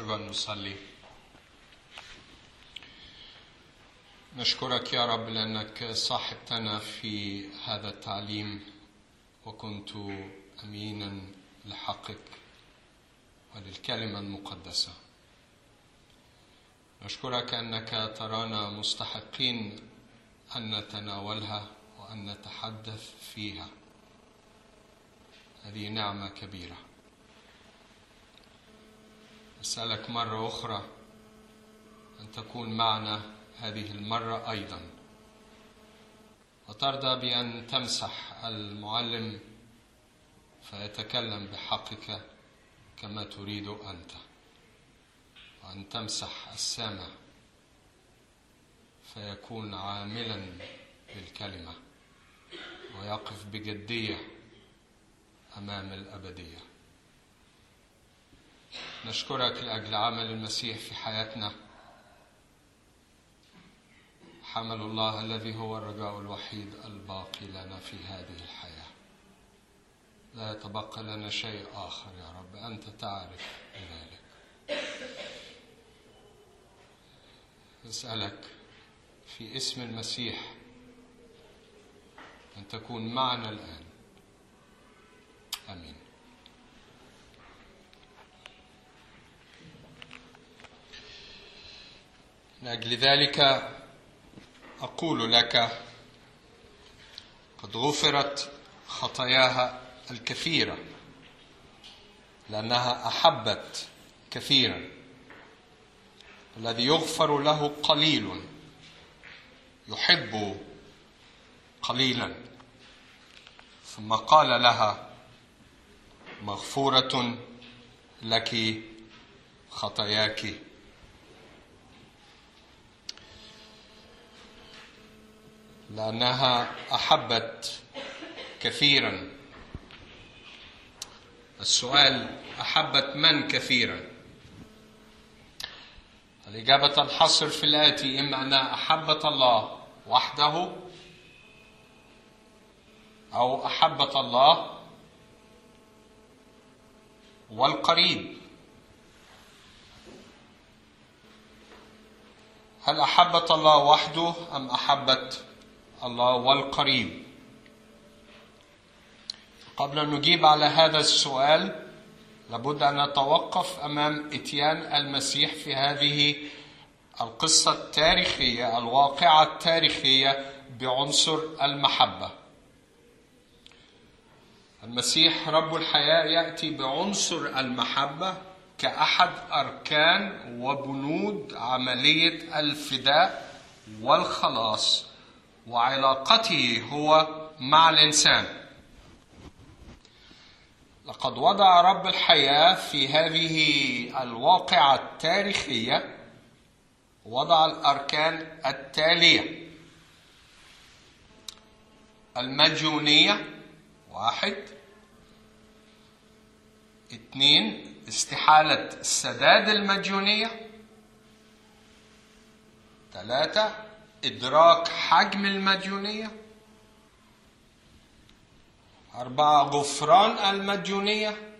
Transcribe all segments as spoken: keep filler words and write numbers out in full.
أرجو أن نصلي. نشكرك يا رب لأنك صاحبتنا في هذا التعليم وكنت أمينا لحقك وللكلمة المقدسة. نشكرك أنك ترانا مستحقين أن نتناولها وأن نتحدث فيها. هذه نعمة كبيرة. أسألك مرة أخرى أن تكون معنا هذه المرة أيضا، وترضى بأن تمسح المعلم فيتكلم بحقك كما تريد أنت، وأن تمسح السامع فيكون عاملا بالكلمة ويقف بجدية أمام الأبدية. نشكرك لأجل عمل المسيح في حياتنا، حمل الله الذي هو الرجاء الوحيد الباقي لنا في هذه الحياة. لا يتبقى لنا شيء آخر يا رب، أنت تعرف ذلك. أسألك في اسم المسيح أن تكون معنا الآن. آمين. لأجل ذلك أقول لك قد غفرت خطاياها الكثيرة لأنها أحبت كثيرا. الذي يغفر له قليل يحب قليلا. ثم قال لها مغفورة لك خطاياك. لأنها أحبت كثيرا. السؤال: أحبت من كثيرا؟ الإجابة تنحصر في الآتي: إما أنها أحبت الله وحده، أو أحبت الله والقريب. هل أحبت الله وحده أم أحبت الله والقريب؟ قبل أن نجيب على هذا السؤال لابد أن نتوقف أمام إتيان المسيح في هذه القصة التاريخية، الواقعة التاريخية بعنصر المحبة. المسيح رب الحياة يأتي بعنصر المحبة كأحد أركان وبنود عملية الفداء والخلاص وعلاقته هو مع الإنسان. لقد وضع رب الحياة في هذه الواقعة التاريخية وضع الأركان التالية: المجونية واحد، اثنين استحالة سداد المجونية، ثلاثة إدراك حجم المجونية، أربعة غفران المجونية،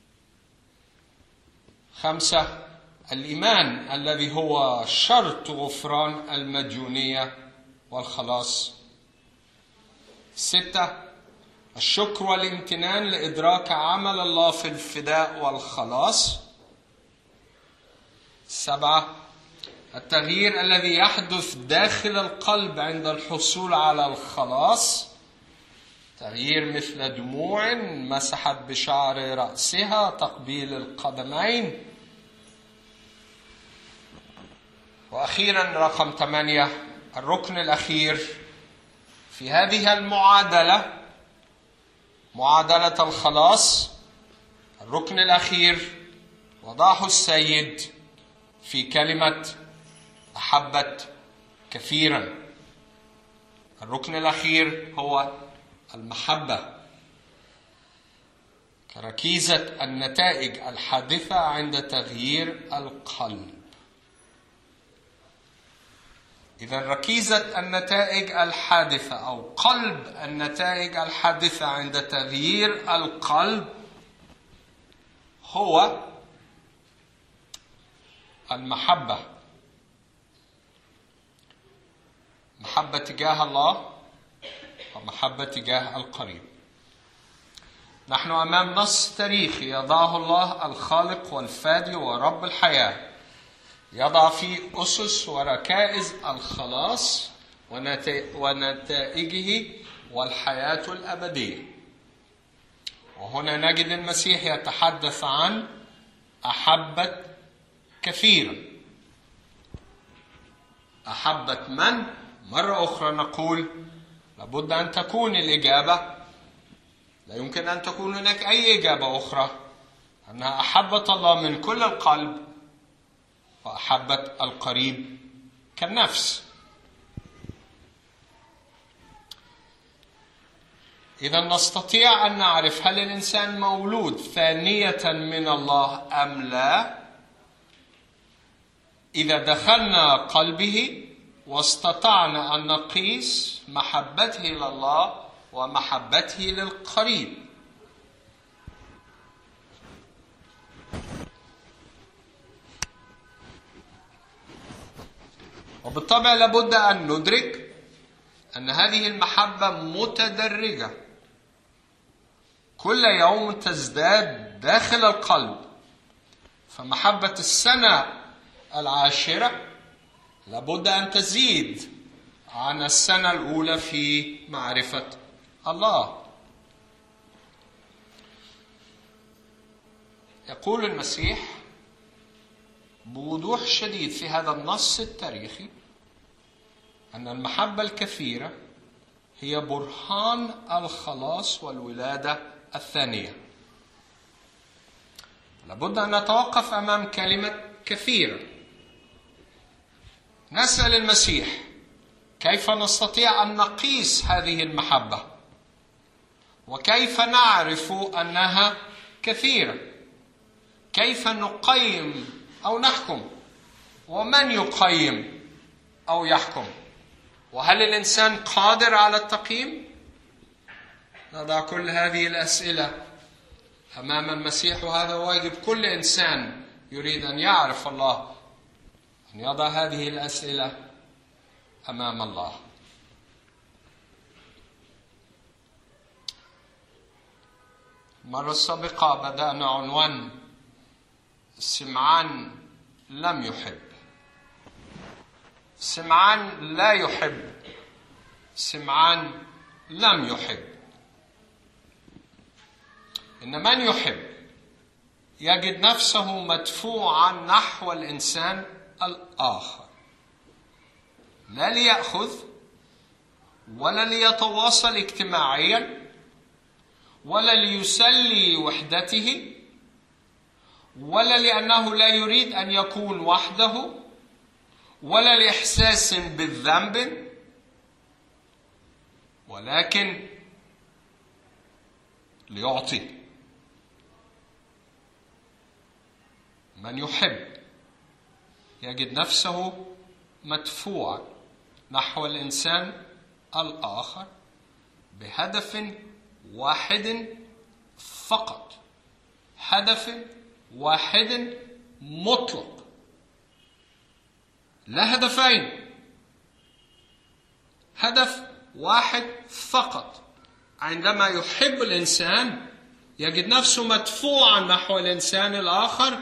خمسة الإيمان الذي هو شرط غفران المجونية والخلاص، ستة الشكر والامتنان لإدراك عمل الله في الفداء والخلاص، سبعة التغيير الذي يحدث داخل القلب عند الحصول على الخلاص، تغيير مثل دموع مسحت بشعر رأسها، تقبيل القدمين. وأخيرا رقم ثمانية الركن الأخير في هذه المعادلة، معادلة الخلاص، الركن الأخير وضعه السيد في كلمة أحبت كثيرا. الركن الأخير هو المحبة كركيزة النتائج الحادثة عند تغيير القلب. إذا ركيزة النتائج الحادثة أو قلب النتائج الحادثة عند تغيير القلب هو المحبة، محبة تجاه الله ومحبة تجاه القريب. نحن أمام نص تاريخي يضعه الله الخالق والفادي ورب الحياة، يضع فيه أسس وركائز الخلاص ونتائجه والحياة الأبدية. وهنا نجد المسيح يتحدث عن أحبة كثيرا. أحبة من؟ مرة أخرى نقول لابد أن تكون الإجابة، لا يمكن أن تكون هناك أي إجابة أخرى، أنها أحبة الله من كل القلب وأحبة القريب كالنفس. إذا نستطيع أن نعرف هل الإنسان مولود ثانية من الله أم لا إذا دخلنا قلبه واستطعنا أن نقيس محبته لله ومحبته للقريب. وبالطبع لابد أن ندرك أن هذه المحبة متدرجة، كل يوم تزداد داخل القلب. فمحبة السنة العاشرة لابد أن تزيد عن السنة الأولى في معرفة الله. يقول المسيح بوضوح شديد في هذا النص التاريخي أن المحبة الكثيرة هي برهان الخلاص والولادة الثانية. لابد أن نتوقف أمام كلمة كثيرة، نسأل المسيح كيف نستطيع أن نقيس هذه المحبة، وكيف نعرف أنها كثيرة، كيف نقيم أو نحكم، ومن يقيم أو يحكم، وهل الإنسان قادر على التقييم؟ نضع كل هذه الأسئلة أمام المسيح، وهذا واجب كل إنسان يريد أن يعرف الله، أن يضع هذه الأسئلة أمام الله. المرة السابقة بدأنا عنوان سمعان لم يحب. سمعان لا يحب، سمعان لم يحب. إن من يحب يجد نفسه مدفوعا نحو الإنسان الآخر، لا ليأخذ ولا ليتواصل اجتماعيا ولا ليسلي وحدته ولا لأنه لا يريد أن يكون وحده ولا لإحساس بالذنب، ولكن ليعطي. من يحب يجد نفسه مدفوعا نحو الإنسان الآخر بهدف واحد فقط، هدف واحد مطلق، لا هدفين، هدف واحد فقط. عندما يحب الإنسان يجد نفسه مدفوعا نحو الإنسان الآخر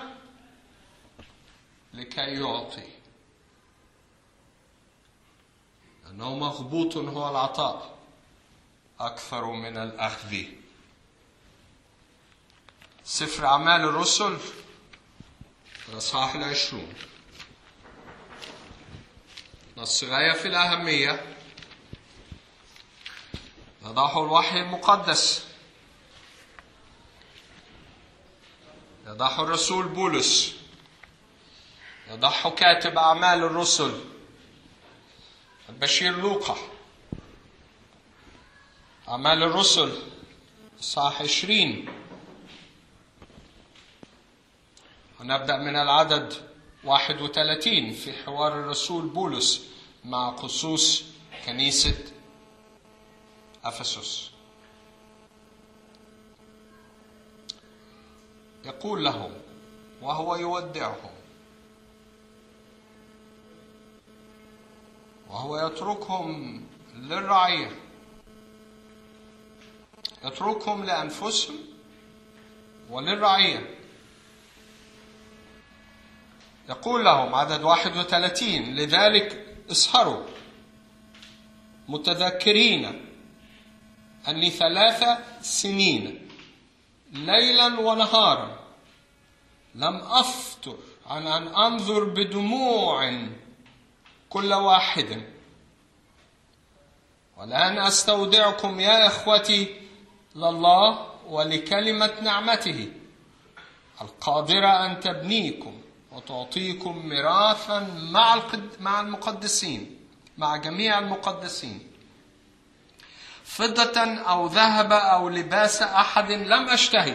لكي يعطي، لأنه مغبوط هو العطاء أكثر من الأخذ. سفر أعمال الرسل الإصحاح العشرون، نص غاية في الأهمية، يضعه الوحي المقدس، يضعه الرسول بولس، يضعه كاتب أعمال الرسل البشير لوقا. أعمال الرسل إصحاح عشرين، ونبدأ من العدد واحد وثلاثين في حوار الرسول بولس مع خصوص كنيسة أفسس. يقول لهم وهو يودعهم: وهو يتركهم للرعية، يتركهم لأنفسهم وللرعية. يقول لهم عدد واحد وثلاثين: لذلك اسهروا متذكرين أني ثلاث سنين ليلا ونهارا لم أفتر عن أن أنظر بدموع كل واحد. والآن أستودعكم يا إخوتي لله ولكلمة نعمته القادرة أن تبنيكم وتعطيكم ميراثا مع المقدسين، مع جميع المقدسين، فضة أو ذهب أو لباس أحد لم أشتهي.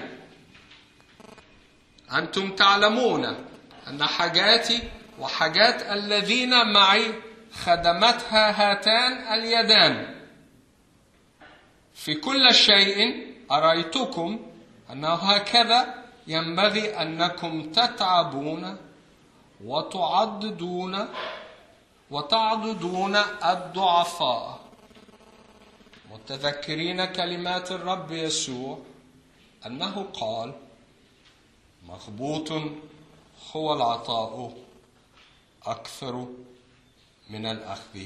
أنتم تعلمون أن حاجاتي وحاجات الذين معي خدمتها هاتان اليدان. في كل شيء أريتكم أنه هكذا ينبغي أنكم تتعبون وتعضدون وتعضدون الضعفاء، متذكرين كلمات الرب يسوع أنه قال: مغبوط هو العطاء أكثر من الأخذ.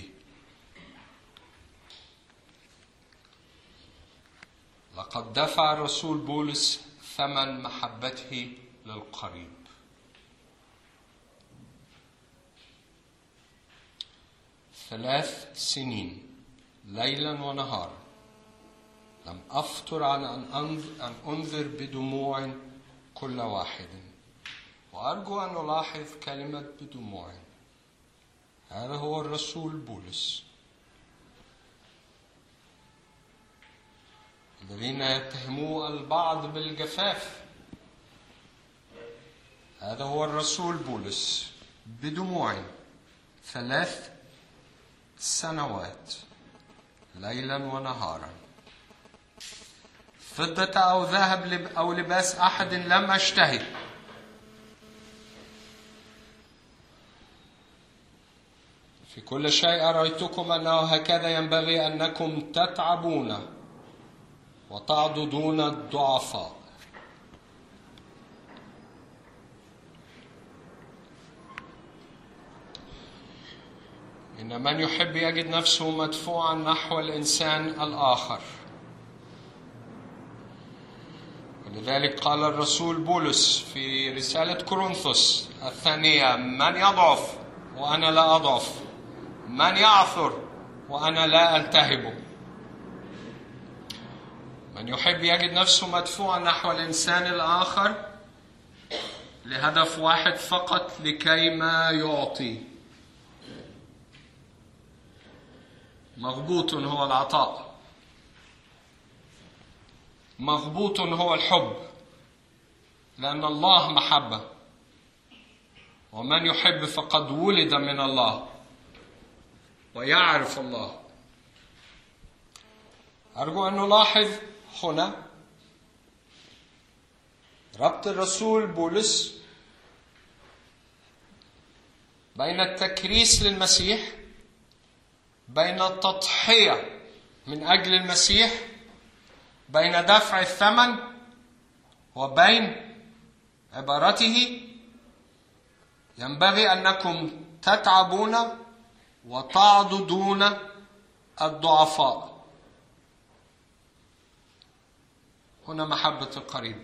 لقد دفع الرسول بولس ثمن محبته للقريب. ثلاث سنين ليلا ونهارا لم أفتر عن أن أنذر بدموع كل واحد. وأرجو أن نلاحظ كلمة بدموع. هذا هو الرسول بولس. الذين يتهموا البعض بالجفاف، هذا هو الرسول بولس بدموع ثلاث سنوات ليلا ونهارا. فضة أو ذهب أو لباس أحد لم أشتهي. في كل شيء أريتكم أنه هكذا ينبغي أنكم تتعبون وتعضدون الضعفاء. إن من يحب يجد نفسه مدفوعا نحو الإنسان الآخر. ولذلك قال الرسول بولس في رسالة كورنثوس الثانية: من يضعف وأنا لا أضعف، من يعثر وأنا لا ألتهب. من يحب يجد نفسه مدفوعا نحو الإنسان الآخر لهدف واحد فقط: لكي ما يعطي. مغبوط هو العطاء، مغبوط هو الحب، لأن الله محبة، ومن يحب فقد ولد من الله ويعرف الله. أرجو أن نلاحظ هنا ربط الرسول بولس بين التكريس للمسيح، بين التضحية من أجل المسيح، بين دفع الثمن، وبين عبارته: ينبغي أنكم تتعبون وتعضدون الضعفاء. هنا محبة القريب.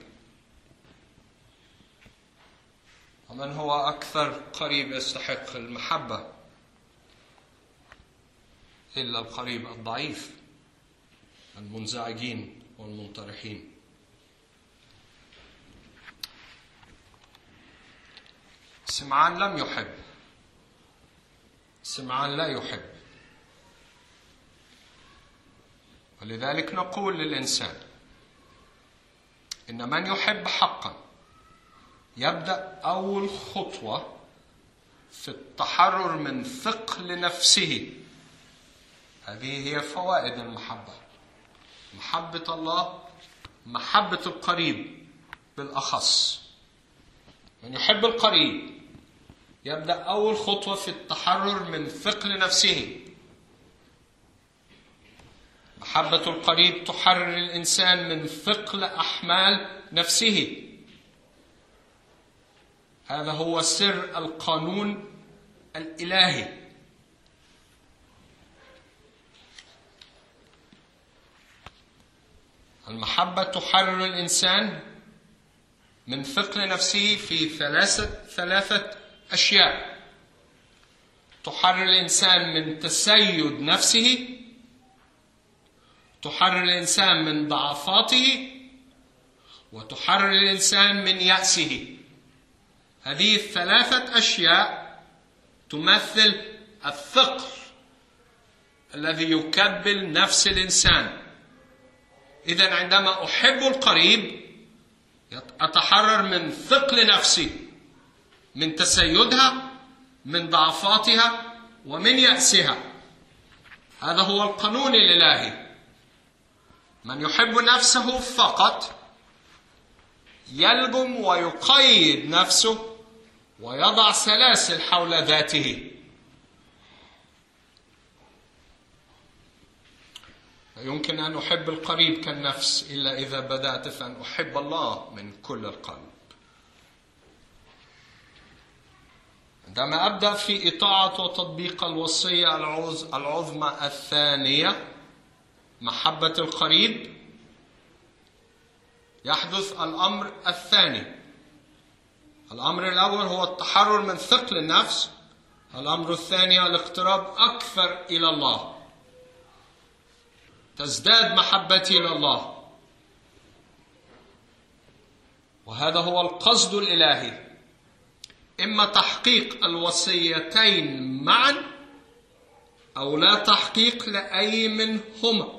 ومن هو أكثر قريب يستحق المحبة إلا القريب الضعيف، المنزعجين والمنطرحين. سمعان لم يحب، سمعان لا يحب. ولذلك نقول للإنسان إن من يحب حقا يبدأ أول خطوة في التحرر من ثقل نفسه. هذه هي فوائد المحبة: محبة الله، محبة القريب بالأخص. من يحب القريب يبدأ أول خطوة في التحرر من ثقل نفسه. محبة القريب تحرر الإنسان من ثقل أحمال نفسه. هذا هو سر القانون الإلهي. المحبة تحرر الإنسان من ثقل نفسه في ثلاثة ثلاثة أشياء. تحرر الإنسان من تسيد نفسه، تحرر الإنسان من ضعفاته، وتحرر الإنسان من يأسه. هذه الثلاثة أشياء تمثل الثقل الذي يكبل نفس الإنسان. إذن عندما أحب القريب أتحرر من ثقل نفسي، من تسيدها، من ضعفاتها، ومن يأسها. هذا هو القانون الإلهي. من يحب نفسه فقط يلجم ويقيد نفسه ويضع سلاسل حول ذاته. يمكن أن أحب القريب كالنفس إلا إذا بدأت فأن أحب الله من كل القلب. عندما أبدأ في إطاعة وتطبيق الوصية العظمى الثانية، محبة القريب، يحدث الأمر الثاني. الأمر الأول هو التحرر من ثقل النفس. الأمر الثاني الاقتراب أكثر إلى الله. تزداد محبتي إلى الله، وهذا هو القصد الإلهي. إما تحقيق الوصيتين معا أو لا تحقيق لأي منهما.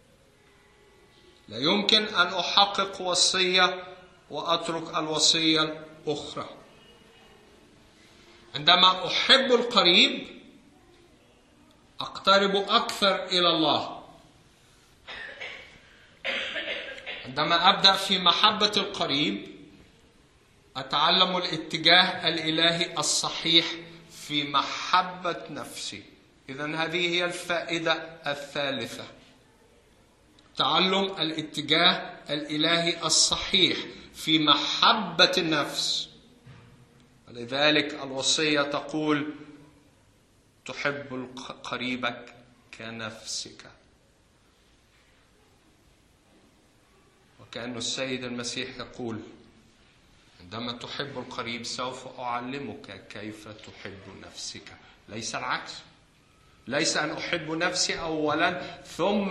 لا يمكن أن أحقق وصية وأترك الوصية الأخرى. عندما أحب القريب أقترب أكثر إلى الله. عندما أبدأ في محبة القريب أتعلم الاتجاه الإلهي الصحيح في محبة نفسي. إذن هذه هي الفائدة الثالثة، تعلم الاتجاه الإلهي الصحيح في محبة النفس. ولذلك الوصية تقول تحب قريبك كنفسك. وكأن السيد المسيح يقول عندما تحب القريب سوف أعلمك كيف تحب نفسك. ليس العكس. ليس أن أحب نفسي أولا ثم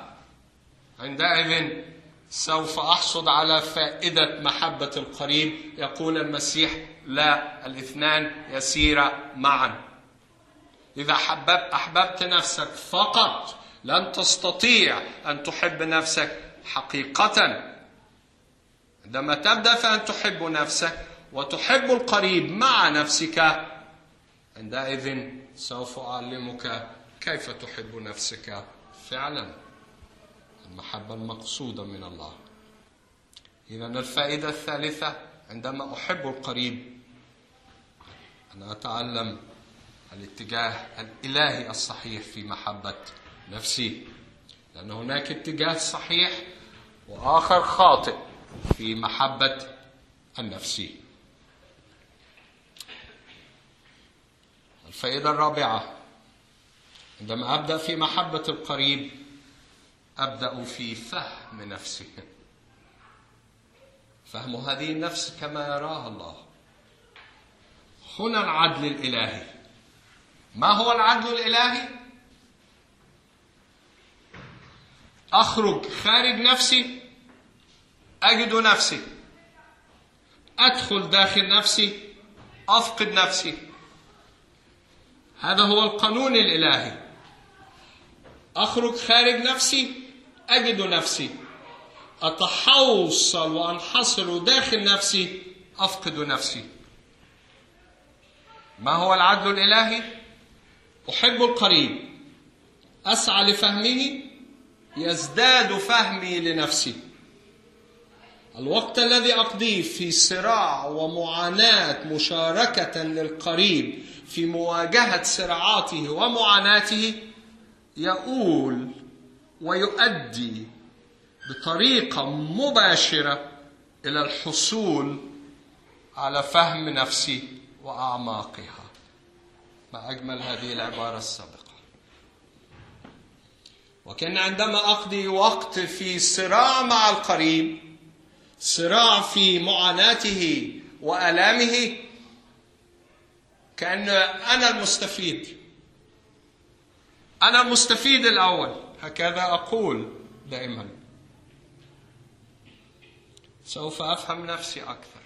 عندئذ سوف أحصد على فائدة محبة القريب. يقول المسيح لا، الاثنان يسيرا معا. إذا حبب أحببت نفسك فقط لن تستطيع أن تحب نفسك حقيقة. عندما تبدأ فأن تحب نفسك وتحب القريب مع نفسك، عندئذ سوف أعلمك كيف تحب نفسك فعلا، المحبة المقصودة من الله. إذن الفائدة الثالثة، عندما أحب القريب أنا أتعلم الاتجاه الإلهي الصحيح في محبة نفسي، لأن هناك اتجاه صحيح وآخر خاطئ في محبة النفس. الفائدة الرابعة، عندما أبدأ في محبة القريب أبدأ في فهم نفسي، فهم هذه النفس كما يراها الله. هنا العدل الإلهي. ما هو العدل الإلهي؟ أخرج خارج نفسي أجد نفسي، أدخل داخل نفسي أفقد نفسي. هذا هو القانون الإلهي. أخرج خارج نفسي أجد نفسي، أتحوصل وأنحصر داخل نفسي أفقد نفسي. ما هو العدل الإلهي؟ أحب القريب، أسعى لفهمه، يزداد فهمي لنفسي. الوقت الذي أقضيه في صراع ومعاناة مشاركة للقريب في مواجهة صراعاته ومعاناته يؤول ويؤدي بطريقة مباشرة إلى الحصول على فهم نفسي وأعماقها. ما أجمل هذه العبارة السابقة. وكان عندما أقضي وقت في صراع مع القريب، صراع في معاناته وآلامه، كأن أنا المستفيد، أنا المستفيد الأول. هكذا أقول دائما. سوف أفهم نفسي أكثر.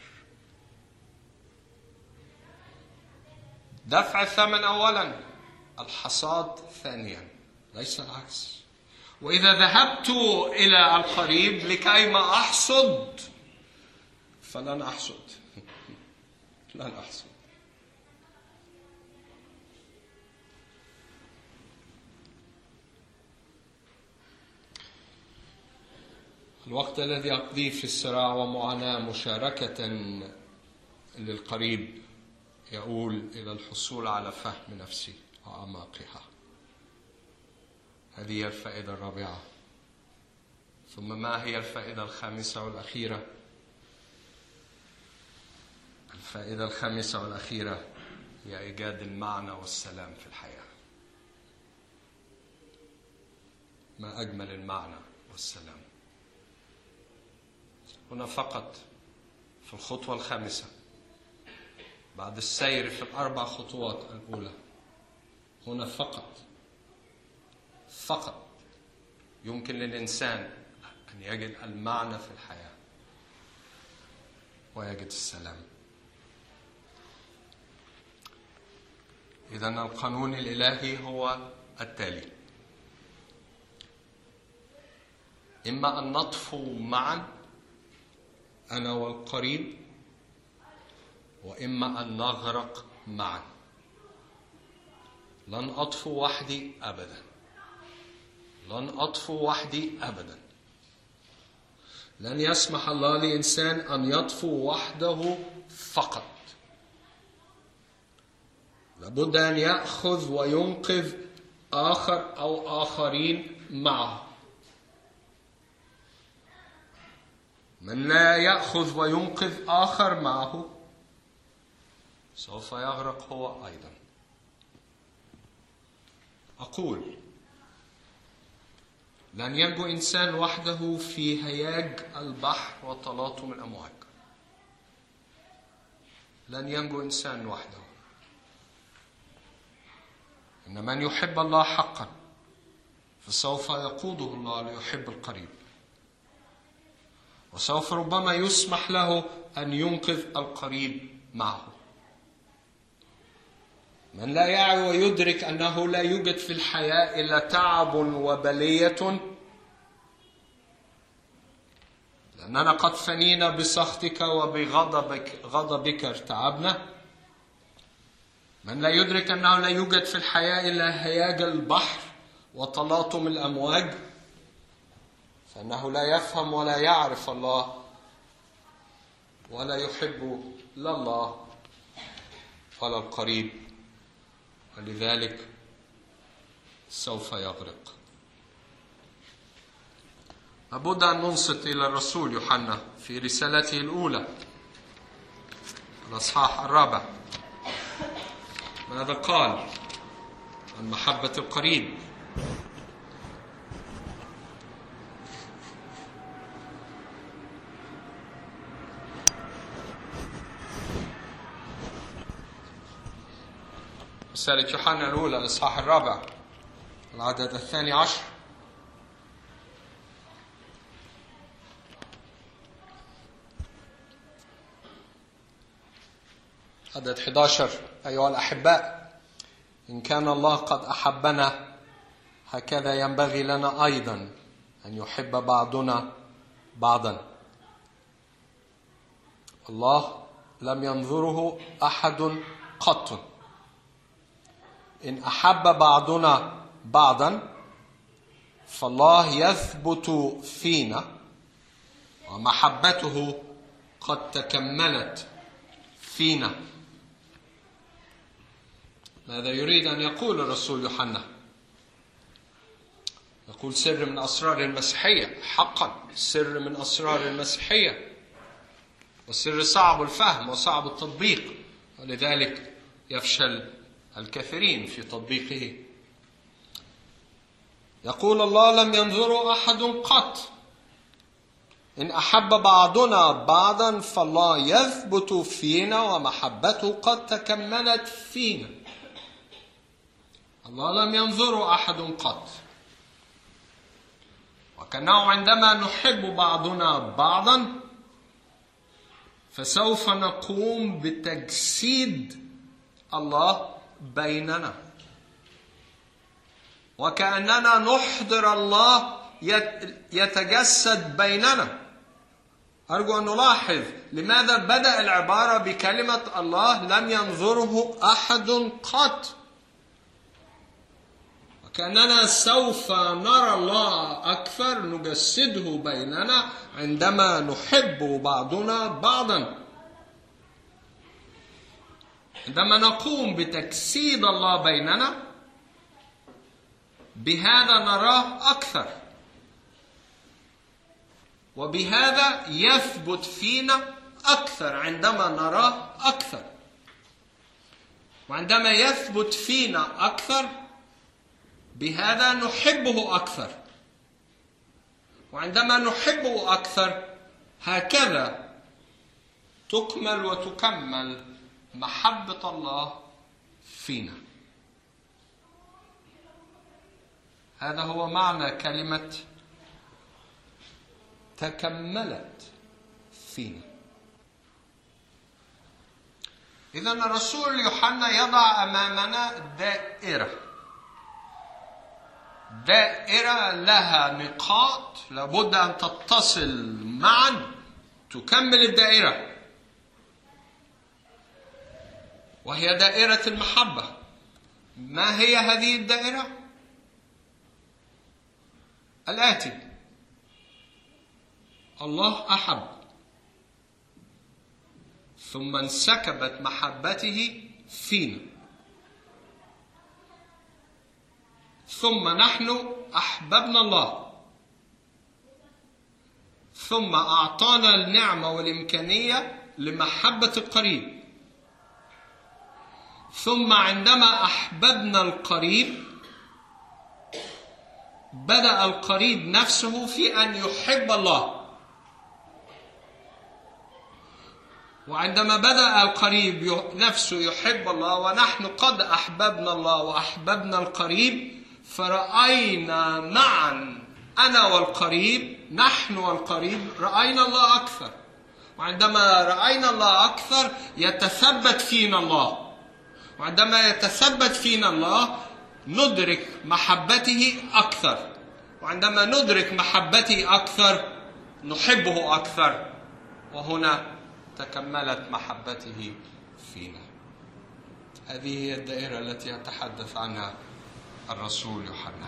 دفع الثمن أولا، الحصاد ثانيا، ليس العكس. وإذا ذهبت إلى القريب لكي ما أحصد فلن أحصد لن أحصد. الوقت الذي أقضيه في الصراع ومعاناة مشاركة للقريب يؤول إلى الحصول على فهم نفسي وأعماقها. هذه هي الفائدة الرابعة. ثم ما هي الفائدة الخامسة والأخيرة؟ الفائدة الخامسة والأخيرة هي إيجاد المعنى والسلام في الحياة. ما أجمل المعنى والسلام. هنا فقط في الخطوة الخامسة بعد السير في الأربع خطوات الأولى، هنا فقط فقط يمكن للإنسان أن يجد المعنى في الحياة ويجد السلام. إذن القانون الإلهي هو التالي: إما أن نطفو معا أنا والقريب، وإما أن نغرق معا. لن أطفو وحدي أبدا، لن أطفو وحدي أبدا. لن يسمح الله لإنسان أن يطفو وحده فقط. لابد أن يأخذ وينقذ آخر أو آخرين معه. من لا يأخذ وينقذ آخر معه سوف يغرق هو أيضا. أقول: لن ينجو إنسان وحده في هياج البحر وتلاطم الأمواج. لن ينجو إنسان وحده. إن من يحب الله حقا فسوف يقوده الله ليحب القريب، وسوف ربما يسمح له أن ينقذ القريب معه. من لا يعي ويدرك أنه لا يوجد في الحياة إلا تعب وبلية، لأننا قد فنينا بسخطك وبغضبك غضبك ارتعبنا. من لا يدرك أنه لا يوجد في الحياة إلا هياج البحر وتلاطم الأمواج، فإنه لا يفهم ولا يعرف الله ولا يحب لا الله ولا القريب، ولذلك سوف يغرق. لابد أن ننصت إلى الرسول يوحنا في رسالته الأولى الأصحاح الرابع. ماذا قال عن محبة القريب؟ رسالة يوحنا الأولى الإصحاح الرابع العدد الثاني عشر. عدد أحد عشر: أيها الأحباء، إن كان الله قد أحبنا هكذا ينبغي لنا أيضا أن يحب بعضنا بعضا. الله لم ينظره أحد قط. إن أحب بعضنا بعضا فالله يثبت فينا ومحبته قد تكملت فينا. ماذا يريد أن يقول الرسول يوحنا؟ يقول سر من أسرار المسيحية. حقا سر من أسرار المسيحية، والسر صعب الفهم وصعب التطبيق، ولذلك يفشل الكثيرين في تطبيقه. يقول الله: لم ينظر أحد قط إن أحب بعضنا بعضا فالله يثبت فينا ومحبته قد تكملت فينا. الله لم ينظر أحد قط، وكأنه عندما نحب بعضنا بعضا فسوف نقوم بتجسيد الله بيننا، وكأننا نحضر الله يتجسد بيننا. أرجو أن نلاحظ لماذا بدأ العبارة بكلمة الله لم ينظره أحد قط. وكأننا سوف نرى الله أكثر، نجسده بيننا عندما نحب بعضنا بعضا، عندما نقوم بتجسيد الله بيننا. بهذا نراه أكثر، وبهذا يثبت فينا أكثر عندما نراه أكثر. وعندما يثبت فينا أكثر بهذا نحبه أكثر، وعندما نحبه أكثر هكذا تكمل وتكمل محبة الله فينا. هذا هو معنى كلمة تكملت فينا. إذن الرسول يوحنا يضع أمامنا دائرة، دائرة لها نقاط لابد أن تتصل معا تكمل الدائرة، وهي دائرة المحبة. ما هي هذه الدائرة؟ الآتي: الله أحب، ثم انسكبت محبته فينا، ثم نحن أحببنا الله، ثم أعطانا النعمة والإمكانية لمحبة القريب، ثم عندما أحببنا القريب بدأ القريب نفسه في أن يحب الله. وعندما بدأ القريب نفسه يحب الله ونحن قد أحببنا الله وأحببنا القريب، فرأينا معا أنا والقريب، نحن والقريب، رأينا الله أكثر. وعندما رأينا الله أكثر يتثبت فينا الله، وعندما يتثبت فينا الله ندرك محبته أكثر، وعندما ندرك محبته أكثر نحبه أكثر، وهنا تكملت محبته فينا. هذه هي الدائرة التي يتحدث عنها الرسول يوحنا.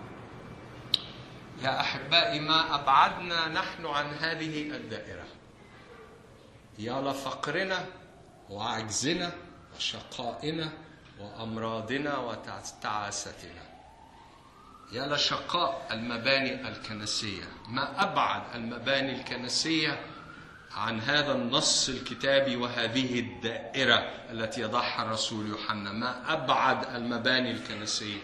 يا أحبائي، ما أبعدنا نحن عن هذه الدائرة. يا لفقرنا وعجزنا وشقائنا وأمراضنا وتعاستنا. يا لشقاء المباني الكنسية. ما أبعد المباني الكنسية عن هذا النص الكتابي وهذه الدائرة التي يضعها الرسول يوحنا. ما أبعد المباني الكنسية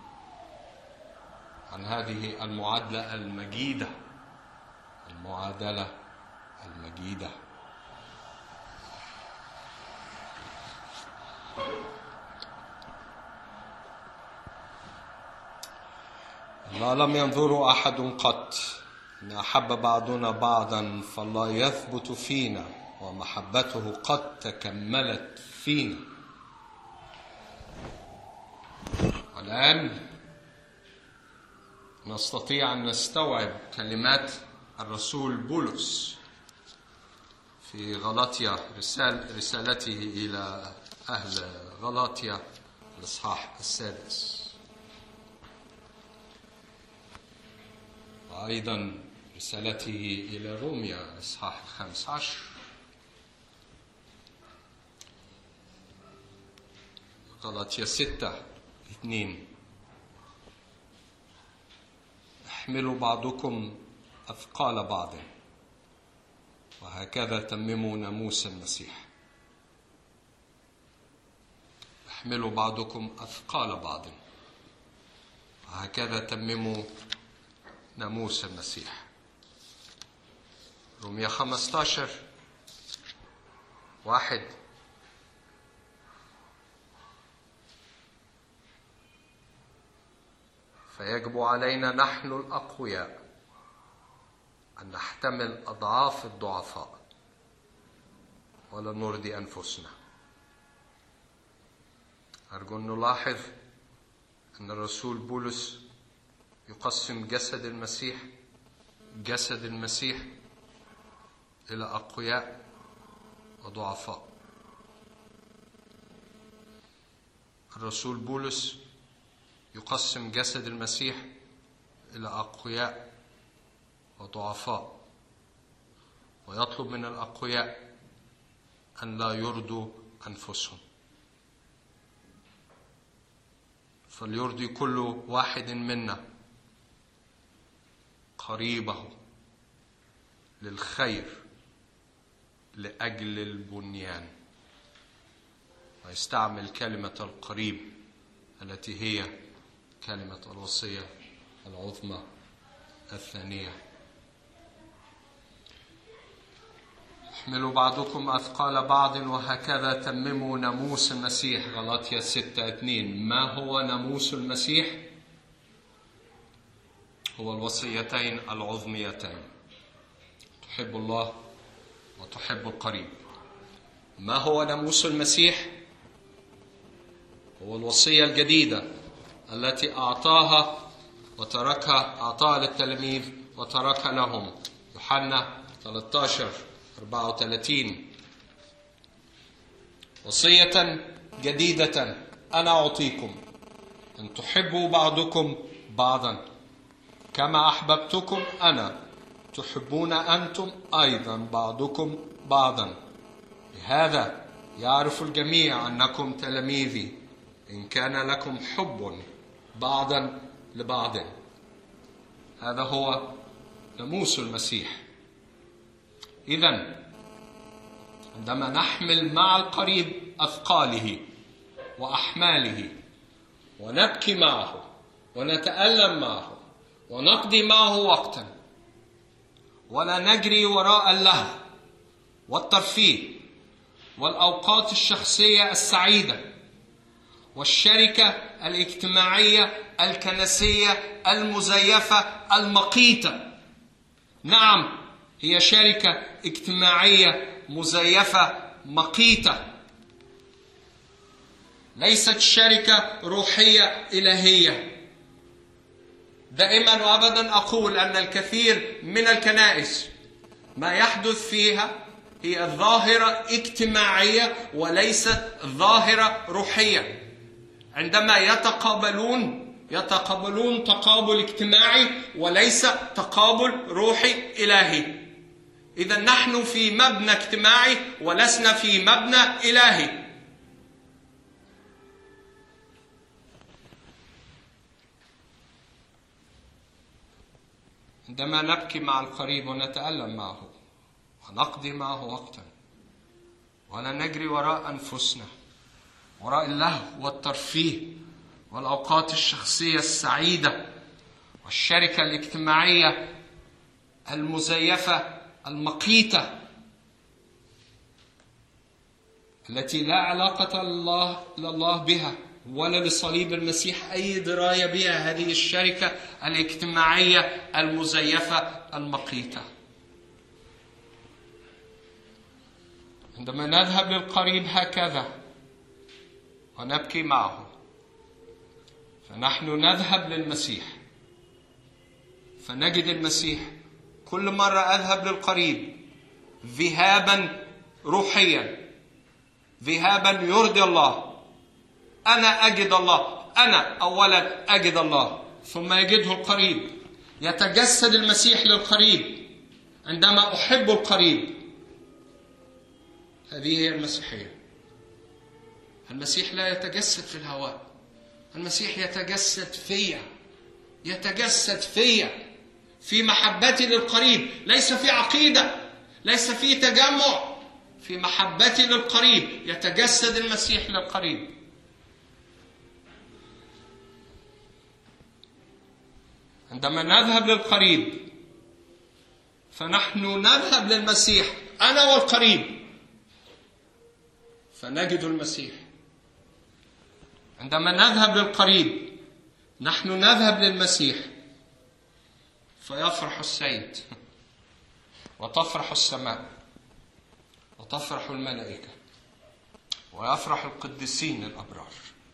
عن هذه المعادلة المجيدة، المعادلة المجيدة. الله لم ينظر أحد قط إن أحب بعضنا بعضا فالله يثبت فينا ومحبته قد تكملت فينا. الآن نستطيع أن نستوعب كلمات الرسول بولس في غلاطيا، رسال رسالته إلى أهل غلاطيا الإصحاح السادس، وأيضا رسالته إلى روميا الإصحاح الخامس عشر. غلاطيا ستة اثنين: احملوا بعضكم أثقال بعض وهكذا تمموا ناموس المسيح. احملوا بعضكم أثقال بعض وهكذا تمموا ناموس المسيح. رومية خمسة عشر واحد. فيجب علينا نحن الأقوياء أن نحتمل أضعاف الضعفاء ولا نرضي أنفسنا. أرجو أن نلاحظ أن الرسول بولس يقسم جسد المسيح جسد المسيح إلى أقوياء وضعفاء. الرسول بولس يقسم جسد المسيح إلى أقوياء وضعفاء، ويطلب من الأقوياء أن لا يرضوا أنفسهم، فليرضي كل واحد منا قريبه للخير لأجل البنيان. ويستعمل كلمة القريب التي هي كلمة الوصية العظمى الثانية. احملوا بعضكم أثقال بعض وهكذا تمموا ناموس المسيح. غلاطية ستة اثنين. ما هو ناموس المسيح؟ هو الوصيتين العظميتين: تحب الله وتحب القريب. ما هو ناموس المسيح؟ هو الوصية الجديدة التي أعطاها وتركها أعطاها للتلاميذ وتركها لهم. يوحنا ثلاثة عشر أربعة وثلاثين. وصية جديدة أنا أعطيكم أن تحبوا بعضكم بعضا كما أحببتكم أنا تحبون أنتم أيضا بعضكم بعضا. بهذا يعرف الجميع أنكم تلاميذي إن كان لكم حب بعضا لبعض. هذا هو ناموس المسيح. إذن عندما نحمل مع القريب أثقاله وأحماله ونبكي معه ونتألم معه ونقضي معه وقتا ولا نجري وراء اللهو والترفيه والأوقات الشخصية السعيدة والشركة الاجتماعية الكنسية المزيفة المقيتة. نعم، هي شركة اجتماعية مزيفة مقيتة، ليست شركة روحية إلهية. دائما وأبدا أقول أن الكثير من الكنائس ما يحدث فيها هي ظاهرة اجتماعية وليست ظاهرة روحية. عندما يتقابلون يتقابلون تقابل اجتماعي وليس تقابل روحي إلهي. إذا نحن في مبنى اجتماعي ولسنا في مبنى إلهي. عندما نبكي مع القريب ونتألم معه ونقضي معه وقتا ولا نجري وراء أنفسنا وراء اللهو والترفيه والأوقات الشخصية السعيدة والشركة الاجتماعية المزيفة المقيتة التي لا علاقة الله لله بها ولا لصليب المسيح أي دراية بها، هذه الشركة الاجتماعية المزيفة المقيتة. عندما نذهب للقريب هكذا ونبكي معه فنحن نذهب للمسيح، فنجد المسيح كل مرة أذهب للقريب ذهابا روحيا، ذهابا يرضي الله. أنا أجد الله، أنا أولا أجد الله ثم يجده القريب. يتجسد المسيح للقريب عندما أحب القريب. هذه هي المسيحية. المسيح لا يتجسد في الهواء، المسيح يتجسد فيا، يتجسد فيا في محبتي للقريب، ليس في عقيدة، ليس في تجمع، في محبتي للقريب يتجسد المسيح للقريب. عندما نذهب للقريب فنحن نذهب للمسيح، أنا والقريب، فنجد المسيح. عندما نذهب للقريب نحن نذهب للمسيح، فيفرح السيد وتفرح السماء وتفرح الملائكة ويفرح القديسين الأبرار.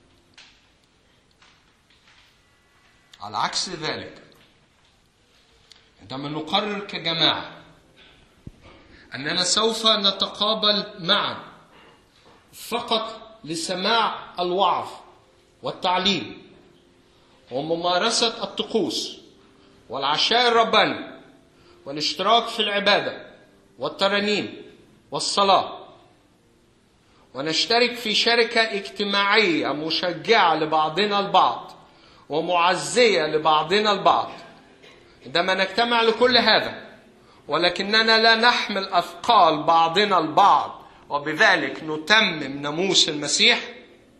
على عكس ذلك، عندما نقرر كجماعة أننا سوف نتقابل معا فقط لسماع الوعظ والتعليم وممارسة الطقوس والعشاء الرباني والاشتراك في العبادة والترانيم والصلاة، ونشترك في شركة اجتماعية مشجعة لبعضنا البعض ومعزية لبعضنا البعض، عندما نجتمع لكل هذا ولكننا لا نحمل أثقال بعضنا البعض وبذلك نتمم ناموس المسيح،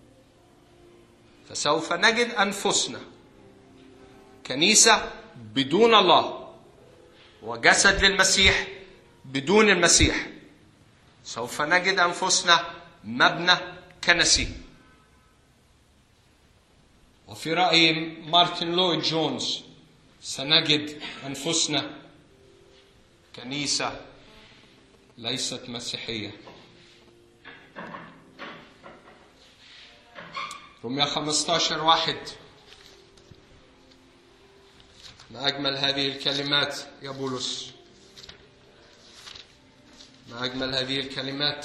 فسوف نجد أنفسنا كنيسة بدون الله وجسد للمسيح بدون المسيح. سوف نجد أنفسنا مبنى كنسي. وفي رأي مارتن لويد جونز سنجد أنفسنا كنيسة ليست مسيحية. رومية خمسة عشر واحد. ما أجمل هذه الكلمات يا بولس، ما أجمل هذه الكلمات.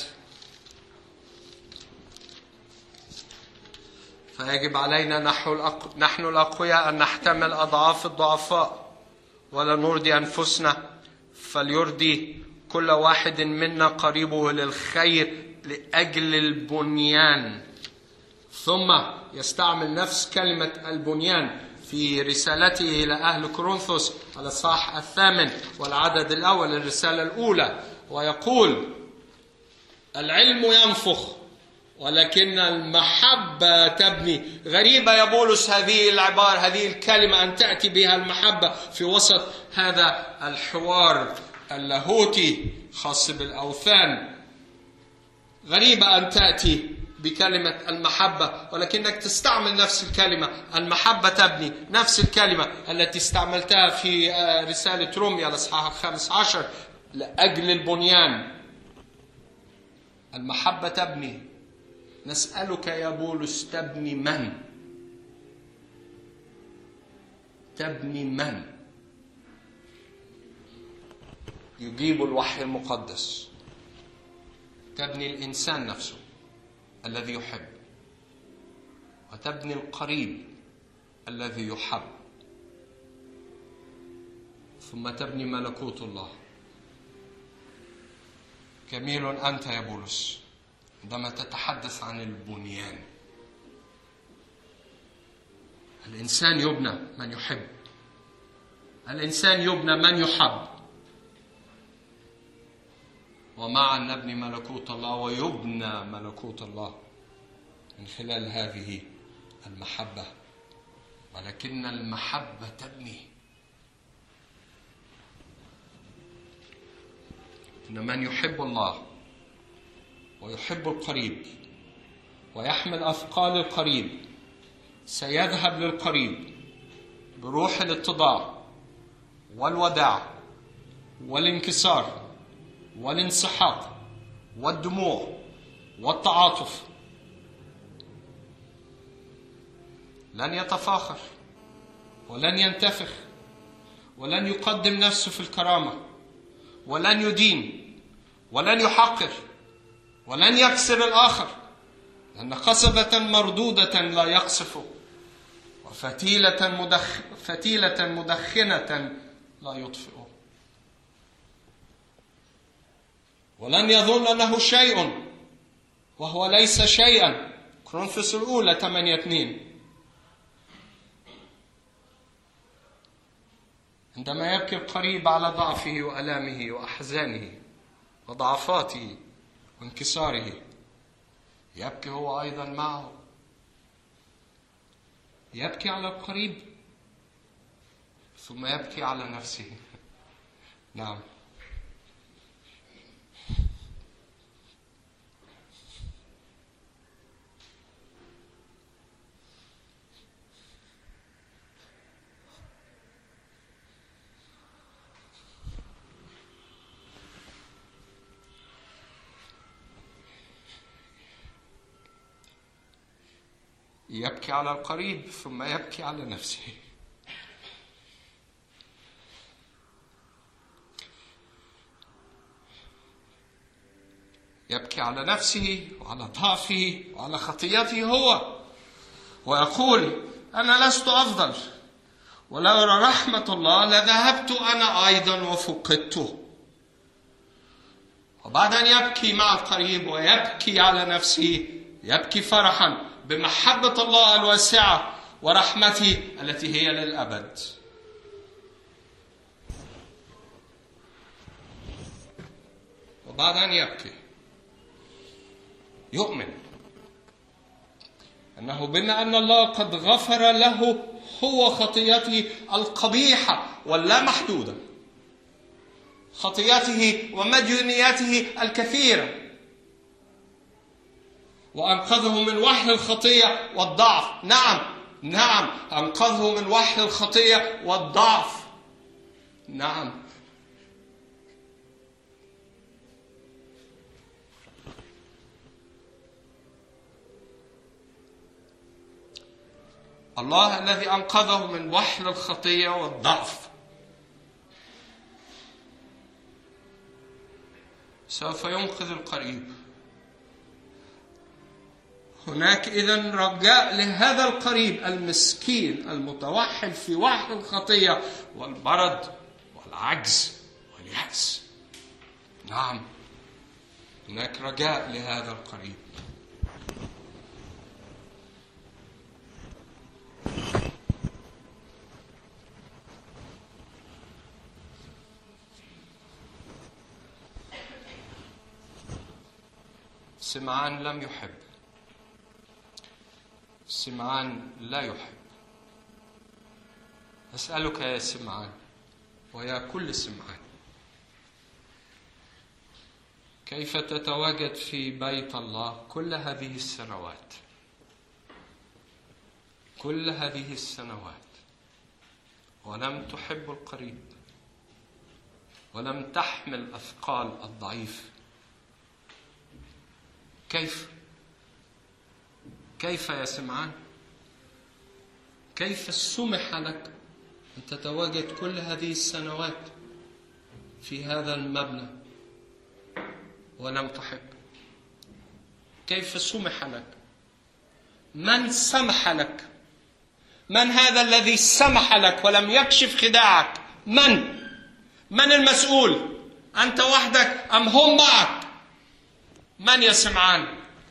فيجب علينا نحن الأقوياء أن نحتمل أضعاف الضعفاء ولا نرضي أنفسنا، فليرضي كل واحد منا قريبه للخير لأجل البنيان. ثم يستعمل نفس كلمة البنيان في رسالته إلى أهل كورنثوس على الإصحاح الثامن والعدد الأول، الرسالة الأولى، ويقول: العلم ينفخ ولكن المحبة تبني. غريبة يا بولس هذه العبارة، هذه الكلمة أن تأتي بها المحبة في وسط هذا الحوار اللاهوتي خاص بالأوثان. غريبة أن تأتي بكلمة المحبة ولكنك تستعمل نفس الكلمة المحبة تبني، نفس الكلمة التي استعملتها في رسالة رومية الإصحاح الخامس عشر لأجل البنيان. المحبة تبني. نسألك يا بولس تبني من؟ تبني من؟ يجيب الوحي المقدس. تبني الإنسان نفسه الذي يحب، وتبني القريب الذي يحب، ثم تبني ملكوت الله. جميل أنت يا بولس عندما تتحدث عن البنيان. الإنسان يبنى من يحب، الإنسان يبنى من يحب، ومعا نبني ملكوت الله، ويبنى ملكوت الله من خلال هذه المحبة. ولكن المحبة تبني. إن من يحب الله ويحب القريب ويحمل أثقال القريب سيذهب للقريب بروح الاتضاع والوداع والانكسار والانسحاق والدموع والتعاطف. لن يتفاخر ولن ينتفخ ولن يقدم نفسه في الكرامة ولن يدين ولن يحقر ولن يكسر الآخر، لأن قصبة مردودة لا يقصف، وفتيلة مدخ فتيلة مدخنة لا يطفئ. ولن يظن أنه شيء وهو ليس شيئا. كورنثوس الأولى ثمانية اثنين. عندما يبكي القريب على ضعفه وألامه وأحزانه وضعفاته وانكساره، يبكي هو أيضا معه. يبكي على القريب ثم يبكي على نفسه. نعم، يبكي على القريب ثم يبكي على نفسه. يبكي على نفسه وعلى ضعفه وعلى خطيئته هو، ويقول: أنا لست أفضل، ولولا رحمة الله لذهبت أنا أيضا وفقدته. وبعد أن يبكي مع القريب ويبكي على نفسه، يبكي فرحا بمحبة الله الواسعة ورحمته التي هي للأبد. وبعد أن يبكي يؤمن أنه بما أن الله قد غفر له هو خطيئته القبيحة واللا محدودة، خطيئته ومديونيته الكثيرة، وأنقذه من وحل الخطية والضعف. نعم نعم أنقذه من وحل الخطية والضعف. نعم، الله الذي أنقذه من وحل الخطية والضعف سوف ينقذ القريب. هناك إذن رجاء لهذا القريب المسكين المتوحل في وحل الخطية والمرض والعجز واليأس. نعم، هناك رجاء لهذا القريب. سمعان لم يحب، سمعان لا يحب. أسألك يا سمعان ويا كل سمعان، كيف تتواجد في بيت الله كل هذه السنوات، كل هذه السنوات، ولم تحب القريب، ولم تحمل أثقال الضعيف؟ كيف؟ كيف يا سمعان؟ كيف سمح لك أن تتواجد كل هذه السنوات في هذا المبنى ولم تحب؟ كيف سمح لك؟ من سمح لك؟ من هذا الذي سمح لك ولم يكشف خداعك؟ من؟ من المسؤول؟ أنت وحدك أم هم معك؟ من يا سمعان؟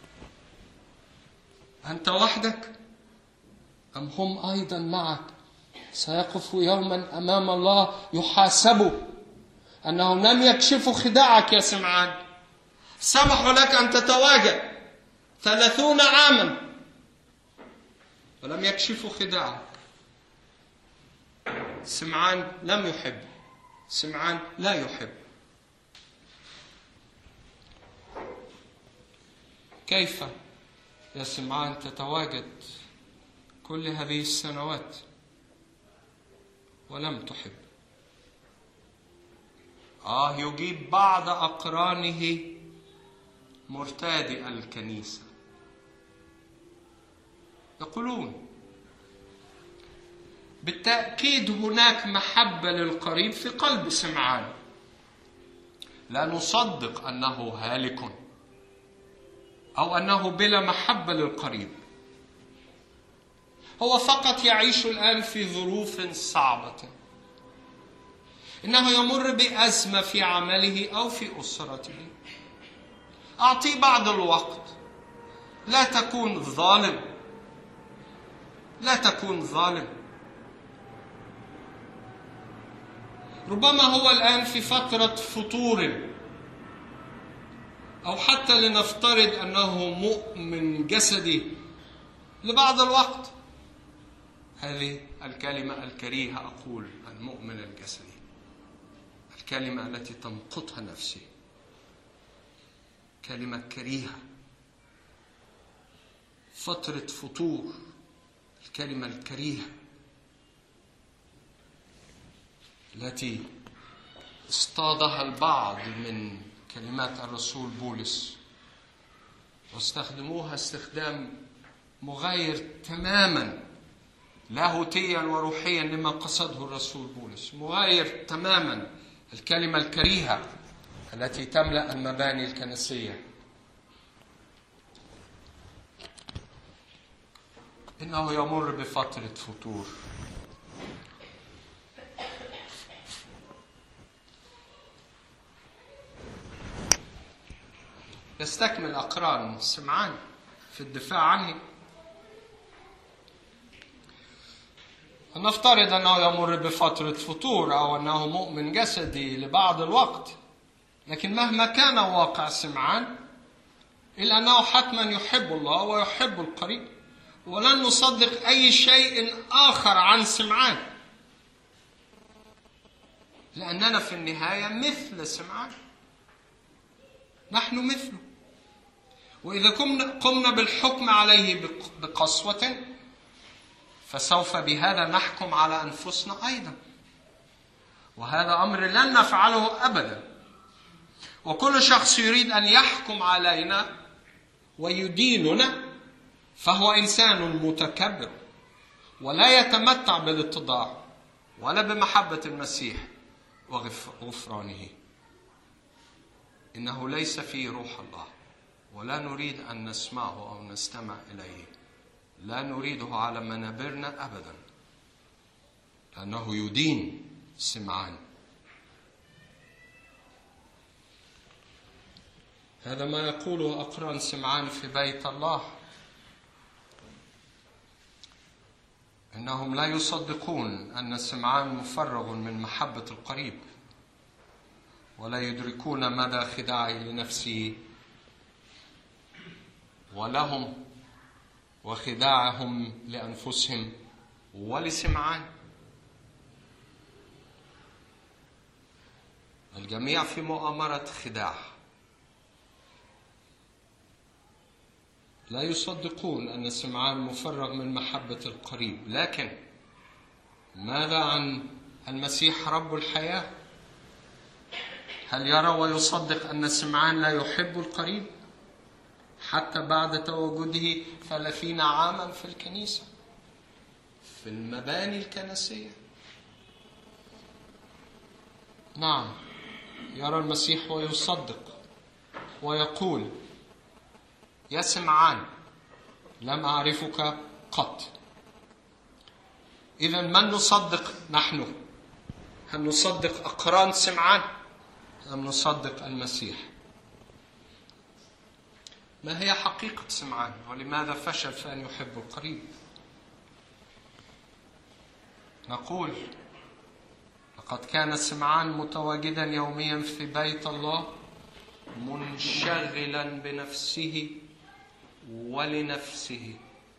أنت وحدك أم هم أيضا معك؟ سيقف يوما أمام الله يحاسبوا أنهم لم يكشفوا خداعك يا سمعان. سمحوا لك أن تتواجد ثلاثون عاما ولم يكشفوا خداعك. سمعان لم يحب، سمعان لا يحب. كيف يا سمعان تتواجد كل هذه السنوات ولم تحب؟ آه يجيب بعض أقرانه مرتادئ الكنيسة يقولون بالتأكيد هناك محبة للقريب في قلب سمعان، لا نصدق أنه هالك أو أنه بلا محبة للقريب. هو فقط يعيش الآن في ظروف صعبة، إنه يمر بأزمة في عمله أو في أسرته. أعطيه بعض الوقت، لا تكون ظالم، لا تكون ظالم. ربما هو الآن في فترة فتور، أو حتى لنفترض أنه مؤمن جسدي لبعض الوقت. هذه الكلمة الكريهة أقول المؤمن الجسدي، الكلمة التي تمقتها نفسي، كلمة كريهة، فترة فتور، الكلمة الكريهة التي اصطادها البعض من كلمات الرسول بولس واستخدموها استخدام مغاير تماما لاهوتيا وروحيا لما قصده الرسول بولس، مغاير تماما الكلمة الكريهة التي تملأ المباني الكنسية. إنه يمر بفترة فتور. يستكمل أقران سمعان في الدفاع عنه. نفترض أنه يمر بفترة فتور أو أنه مؤمن جسدي لبعض الوقت، لكن مهما كان واقع سمعان إلا أنه حتما يحب الله ويحب القريب، ولن نصدق أي شيء آخر عن سمعان، لأننا في النهاية مثل سمعان، نحن مثله. وإذا قمنا بالحكم عليه بقسوة فسوف بهذا نحكم على أنفسنا أيضا، وهذا أمر لن نفعله أبدا. وكل شخص يريد أن يحكم علينا ويديننا فهو إنسان متكبر ولا يتمتع بالاتضاع ولا بمحبة المسيح وغفرانه. إنه ليس فيه روح الله، ولا نريد أن نسمعه أو نستمع إليه، لا نريده على منابرنا أبدا، لأنه يدين سمعان. هذا ما يقوله أقران سمعان في بيت الله، إنهم لا يصدقون أن سمعان مفرغ من محبة القريب، ولا يدركون مدى خداعه لنفسه ولهم وخداعهم لأنفسهم ولسمعان. الجميع في مؤامرة خداع، لا يصدقون أن سمعان مفرغ من محبة القريب. لكن ماذا عن المسيح رب الحياة؟ هل يرى ويصدق أن سمعان لا يحب القريب حتى بعد تواجده ثلاثين عاما في الكنيسة في المباني الكنسية؟ نعم، يرى المسيح ويصدق ويقول: يا سمعان لم أعرفك قط. إذن من نصدق نحن؟ هل نصدق أقران سمعان أم نصدق المسيح؟ ما هي حقيقة سمعان ولماذا فشل في أن يحب القريب؟ نقول: لقد كان سمعان متواجدا يوميا في بيت الله منشغلا بنفسه ولنفسه.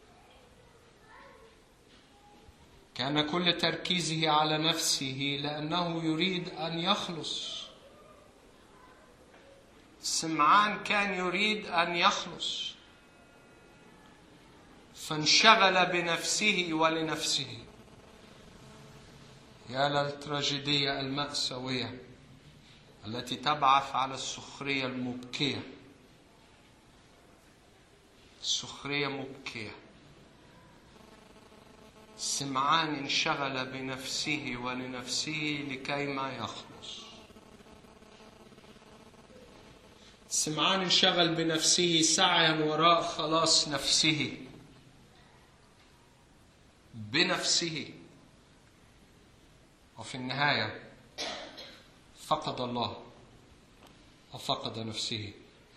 كان كل تركيزه على نفسه لأنه يريد أن يخلص. سمعان كان يريد أن يخلص، فانشغل بنفسه ولنفسه. يا للتراجيدية المأساوية التي تبعث على السخرية المبكية. السخرية مبكية. سمعان انشغل بنفسه ولنفسه لكي ما يخلص. سمعان انشغل بنفسه سعيا وراء خلاص نفسه بنفسه، وفي النهاية فقد الله وفقد نفسه.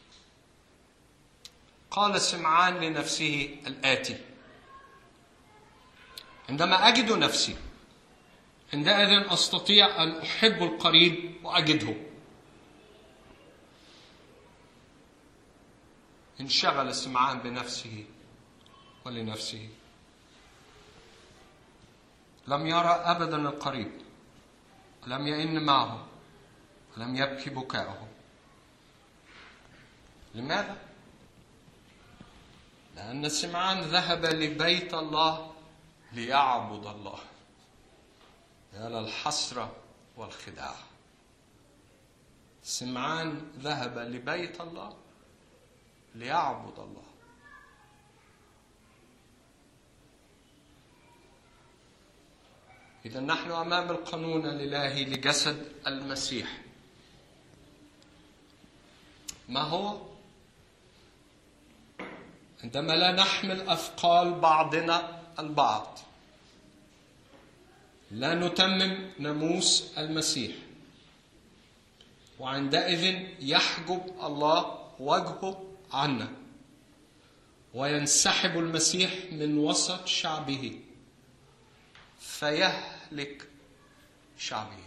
قال سمعان لنفسه الآتي: عندما أجد نفسي عندئذ أستطيع أن أحب القريب وأجده. انشغل سمعان بنفسه ولنفسه، لم يرى أبدا القريب، ولم يئن معه، ولم يبكي بكاءه. لماذا؟ لأن سمعان ذهب لبيت الله ليعبد الله. يا للحسرة والخداع، سمعان ذهب لبيت الله ليعبد الله. إذا نحن أمام القانون الإلهي لجسد المسيح. ما هو؟ عندما لا نحمل أثقال بعضنا البعض، لا نتمم ناموس المسيح، وعندئذ يحجب الله وجهه عنا، وينسحب المسيح من وسط شعبه فيهلك شعبه.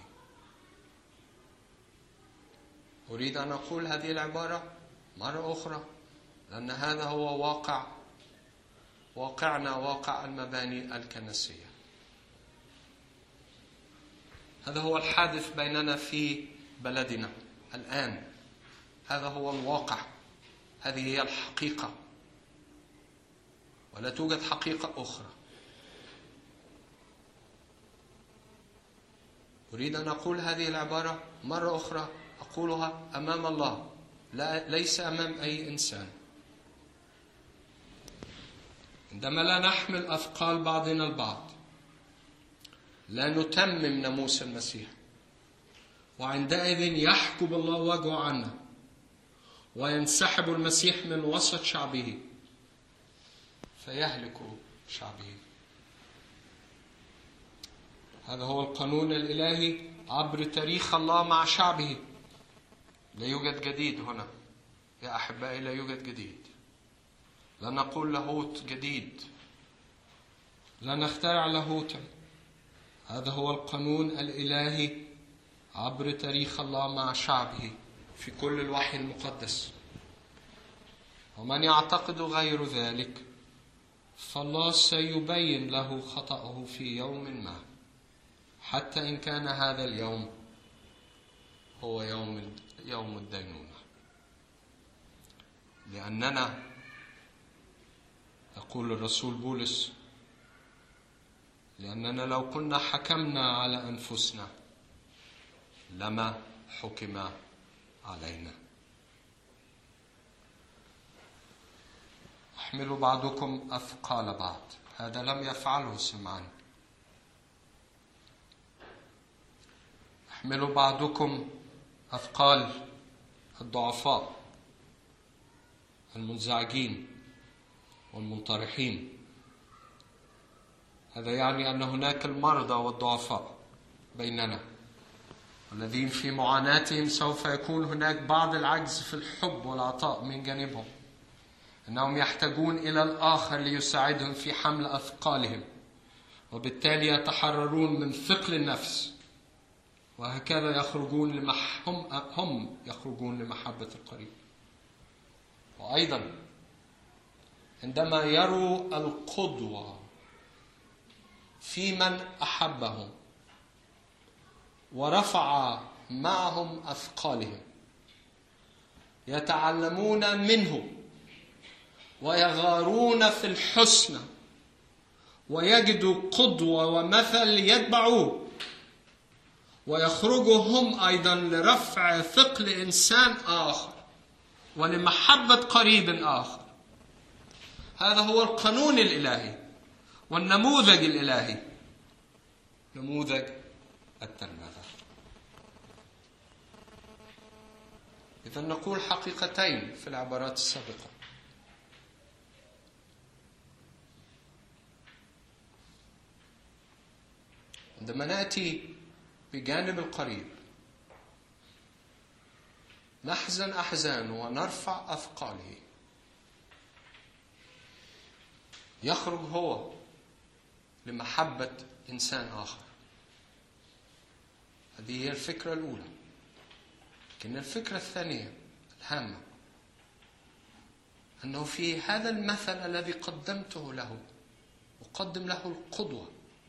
أريد أن أقول هذه العبارة مرة أخرى، لأن هذا هو واقع واقعنا، واقع المباني الكنسية. هذا هو الحادث بيننا في بلدنا الآن. هذا هو الواقع، هذه هي الحقيقة، ولا توجد حقيقة أخرى. أريد أن أقول هذه العبارة مرة أخرى، أقولها أمام الله، لا ليس أمام أي إنسان. عندما لا نحمل أثقال بعضنا البعض، لا نتمم ناموس المسيح، وعندئذ يحجب الله وجهه عنا، وينسحب المسيح من وسط شعبه فيهلك شعبه. هذا هو القانون الإلهي عبر تاريخ الله مع شعبه. لا يوجد جديد هنا يا أحبائي، لا يوجد جديد. لا نقول لاهوت جديد، لا نخترع لاهوتا. هذا هو القانون الإلهي عبر تاريخ الله مع شعبه في كل الوحي المقدس. ومن يعتقد غير ذلك فالله سيبين له خطأه في يوم ما، حتى إن كان هذا اليوم هو يوم يوم الدينونة. لأننا، يقول الرسول بولس، لأننا لو كنا حكمنا على أنفسنا لما حكم علينا. احملوا بعضكم أثقال بعض، هذا لم يفعله سمعان. احملوا بعضكم أثقال الضعفاء المنزعجين والمنطرحين. هذا يعني أن هناك المرضى والضعفاء بيننا، والذين في معاناتهم سوف يكون هناك بعض العجز في الحب والعطاء من جانبهم، أنهم يحتاجون إلى الآخر ليساعدهم في حمل أثقالهم، وبالتالي يتحررون من ثقل النفس، وهكذا يخرجون لمح هم, هم يخرجون لمحبة القريب. وأيضا عندما يروا القدوة في من أحبهم ورفع معهم أثقالهم، يتعلمون منه ويغارون في الحسنى، ويجدوا قدوة ومثل يتبعوه، ويخرجوا هم أيضا لرفع ثقل إنسان آخر ولمحبة قريب آخر. هذا هو القانون الإلهي والنموذج الإلهي، نموذج التلمذة. إذا نقول حقيقتين في العبارات السابقة. عندما نأتي بجانب القريب نحزن أحزانه ونرفع أثقاله، يخرج هو لمحبة إنسان آخر. هذه هي الفكرة الأولى. لكن الفكرة الثانية الهامة أنه في هذا المثل الذي قدمته له أقدم له القدوة،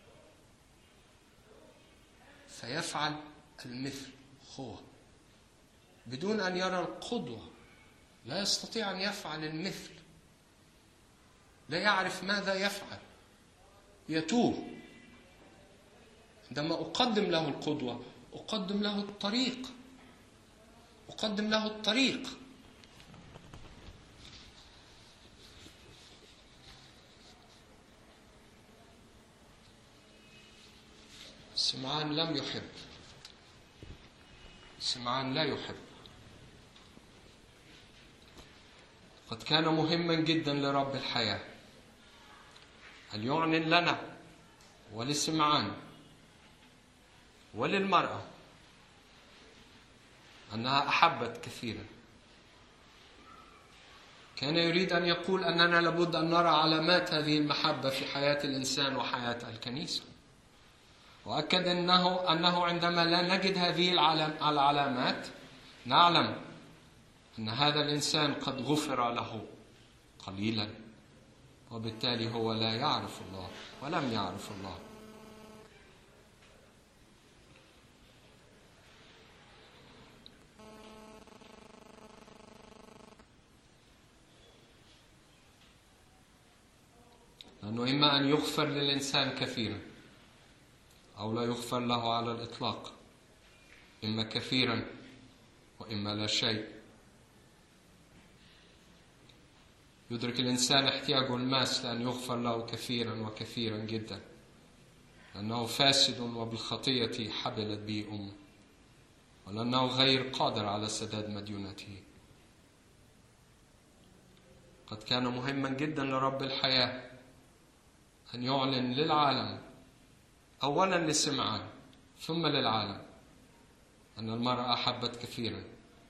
فيفعل المثل هو بدون أن يرى القدوة. لا يستطيع أن يفعل المثل، لا يعرف ماذا يفعل، يتوه. عندما أقدم له القدوة أقدم له الطريق، أقدم له الطريق. سمعان لم يحب، سمعان لا يحب. قد كان مهما جدا لرب الحياة أن يعلن لنا ولسمعان وللمرأة أنها أحبت كثيرا. كان يريد أن يقول أننا لابد أن نرى علامات هذه المحبة في حياة الإنسان وحياة الكنيسة. وأكد أنه, أنه عندما لا نجد هذه العلامات نعلم أن هذا الإنسان قد غفر له قليلا، وبالتالي هو لا يعرف الله ولم يعرف الله. لأنه إما أن يغفر للإنسان كثيرا أو لا يغفر له على الإطلاق، إما كثيرا وإما لا شيء. يدرك الإنسان احتياجه الماس لأن يغفر له كثيرا وكثيرا جدا، لأنه فاسد وبالخطية حبلت به أمه، ولأنه غير قادر على سداد مديونته. قد كان مهما جدا لرب الحياة أن يعلن للعالم، أولا لسمعان ثم للعالم، أن المرأة أحبت كثيرا.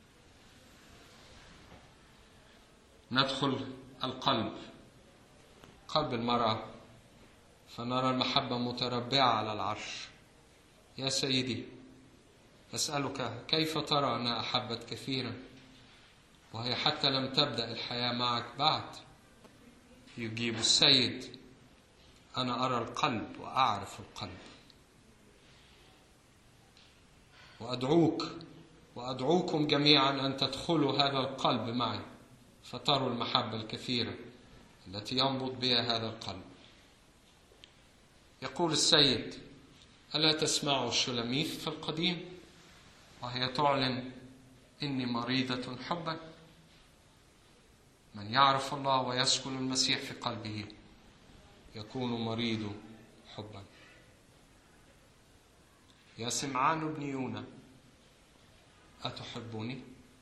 ندخل القلب، قلب المرأة، فنرى المحبة متربعة على العرش. يا سيدي أسألك كيف ترى أنها أحبت كثيرا وهي حتى لم تبدأ الحياة معك بعد؟ يجيب السيد أنا أرى القلب وأعرف القلب، وأدعوك وأدعوكم جميعا أن تدخلوا هذا القلب معي فتروا المحبة الكثيرة التي ينبض بها هذا القلب. يقول السيد ألا تسمعوا الشلاميث في القديم وهي تعلن إني مريضة حبا؟ من يعرف الله ويسكن المسيح في قلبه يكون مريض حبا. يا سمعان بن يونا أتحبني؟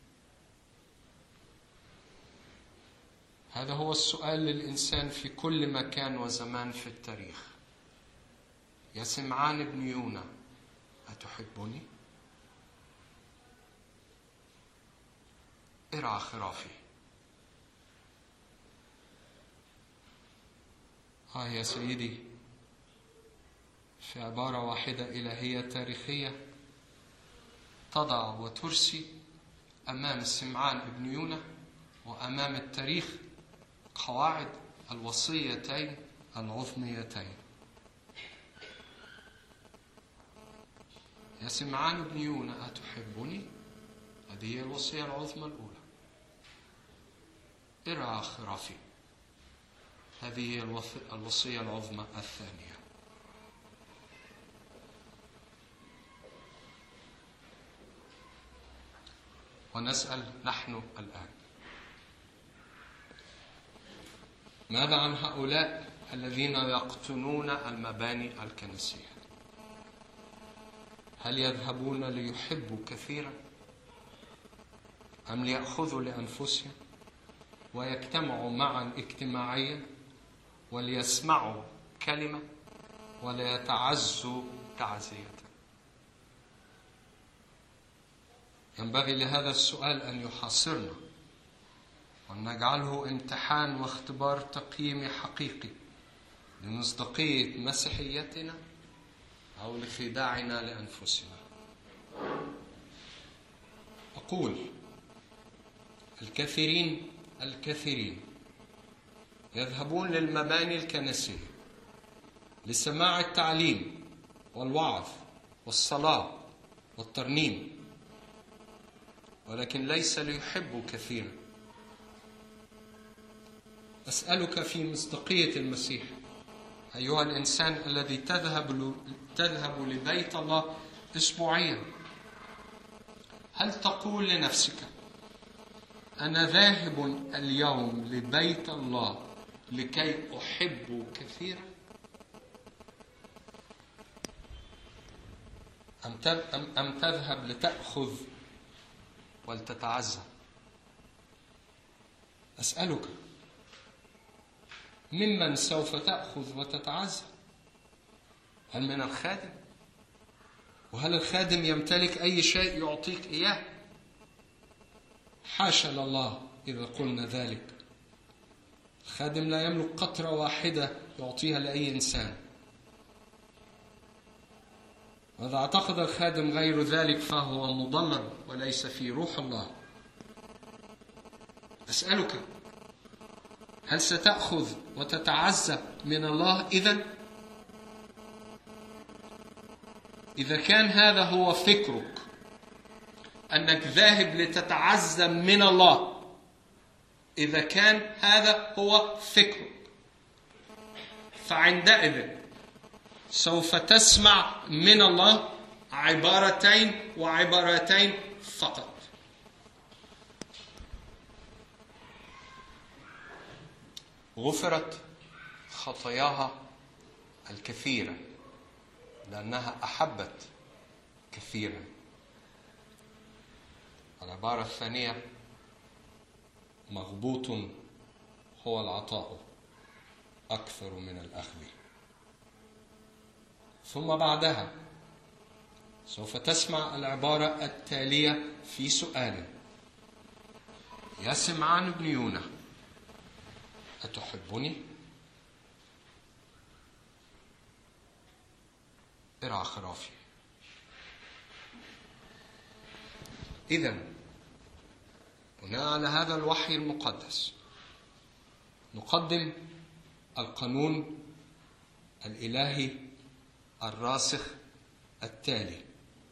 هذا هو السؤال للإنسان في كل مكان وزمان في التاريخ. يا سمعان بن يونا أتحبني؟ ارعى خرافي. ها يا سيدي، في عبارة واحدة إلهية تاريخية تضع وترسي أمام سمعان بن يونا وأمام التاريخ قواعد الوصيتين العظميتين. يا سمعان بن يونا أتحبني؟ هذه هي الوصية العظمى الأولى. ارعى خرافي، هذه هي الوصية العظمى الثانية. ونسأل نحن الآن ماذا عن هؤلاء الذين يقطنون المباني الكنسية؟ هل يذهبون ليحبوا كثيرا أم ليأخذوا لأنفسهم ويجتمعوا معا اجتماعيا وليسمعوا كلمة وليتعزوا تعزية؟ ينبغي لهذا السؤال أن يحاصرنا وأن نجعله امتحان واختبار تقييمي حقيقي لمصداقية مسيحيتنا أو لخداعنا لأنفسنا. أقول الكثيرين الكثيرين يذهبون للمباني الكنسية لسماع التعليم والوعظ والصلاة والترنيم، ولكن ليس ليحبوا كثيرا. أسألك في مصداقية المسيح أيها الإنسان الذي تذهب تذهب لبيت الله أسبوعيا، هل تقول لنفسك أنا ذاهب اليوم لبيت الله لكي أحب كثيرا؟ أم تذهب لتأخذ ولتتعزى؟ أسألك ممن سوف تأخذ وتتعزى؟ هل من الخادم؟ وهل الخادم يمتلك أي شيء يعطيك إياه؟ حاشا لله إذا قلنا ذلك. الخادم لا يملك قطرة واحدة يعطيها لأي إنسان، وإذا اعتقد الخادم غير ذلك فهو مضلل وليس في روح الله. أسألك هل ستأخذ وتتعزى من الله إذن؟ إذا كان هذا هو فكرك أنك ذاهب لتتعزى من الله، إذا كان هذا هو فكرك فعندئذ سوف تسمع من الله عبارتين وعبارتين فقط. غفرت خطاياها الكثيرة لأنها أحبت كثيرا. العبارة الثانية مغبوط هو العطاء أكثر من الأخذ. ثم بعدها سوف تسمع العبارة التالية في سؤال: يا سمعان بن يونا أتحبني؟ ارعى خرافي. إذن بناء على هذا الوحي المقدس نقدم القانون الإلهي الراسخ التالي: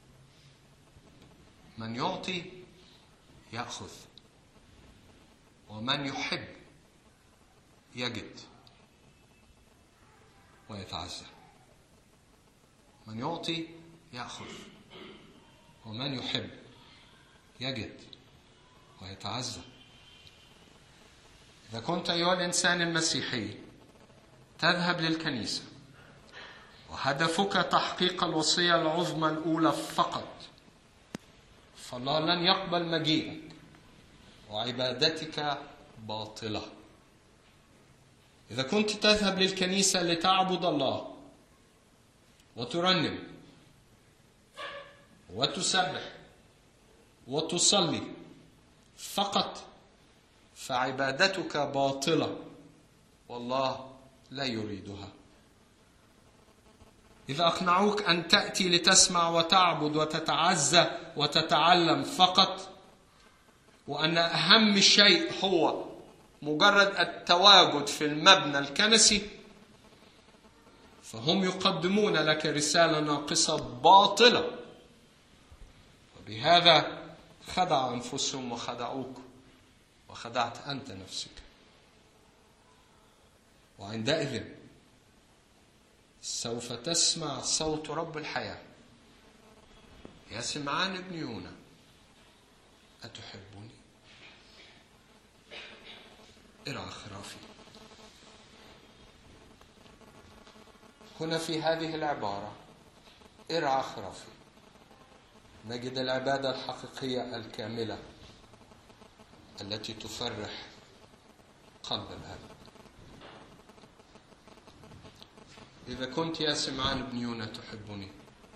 من يعطي يأخذ، ومن يحب يجد ويتعزى. من يعطي يأخذ، ومن يحب يجد ويتعزى. إذا كنت أيها الإنسان المسيحي تذهب للكنيسة وهدفك تحقيق الوصية العظمى الأولى فقط، فالله لن يقبل مجيئك وعبادتك باطلة. إذا كنت تذهب للكنيسة لتعبد الله وترنم وتسبح وتصلي فقط، فعبادتك باطلة والله لا يريدها. إذا أقنعوك أن تأتي لتسمع وتعبد وتتعزى وتتعلم فقط، وأن أهم شيء هو مجرد التواجد في المبنى الكنسي، فهم يقدمون لك رسالة ناقصة باطلة، وبهذا خدع أنفسهم وخدعوك وخدعت أنت نفسك. وعندئذ سوف تسمع صوت رب الحياة: يا سمعان بن يونا أتحبني؟ ارعى خرافي. هنا في هذه العبارة ارعى خرافي نجد العبادة الحقيقية الكاملة التي تفرح قلب الآب. إذا كنت يا سمعان بن يونا تحبني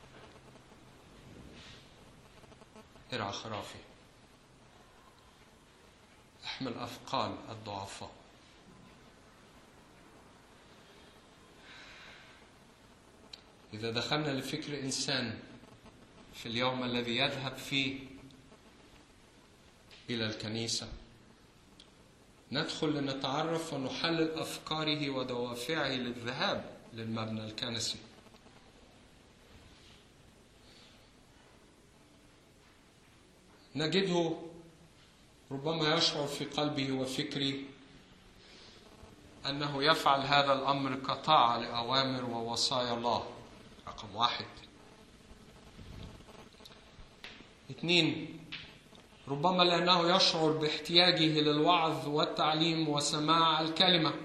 ارعى خرافي، احمل أثقال الضعفاء. إذا دخلنا لفكر إنسان في اليوم الذي يذهب فيه إلى الكنيسة، ندخل لنتعرف ونحلل أفكاره ودوافعه للذهاب للمبنى الكنسي. نجده ربما يشعر في قلبه وفكره أنه يفعل هذا الأمر كطاعة لأوامر ووصايا الله، رقم واحد. اثنين، ربما لأنه يشعر باحتياجه للوعظ والتعليم وسماع الكلمة.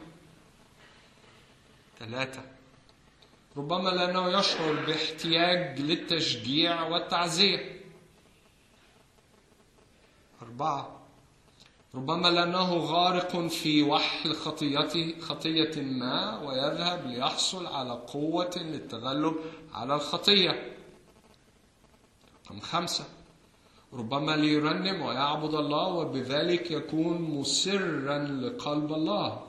ثلاثة، ربما لأنه يشعر باحتياج للتشجيع والتعزية. أربعة، ربما لأنه غارق في وحل خطيته خطية ما ويذهب ليحصل على قوة للتغلب على الخطية. رقم خمسة، ربما ليرنم ويعبد الله وبذلك يكون مسرا لقلب الله،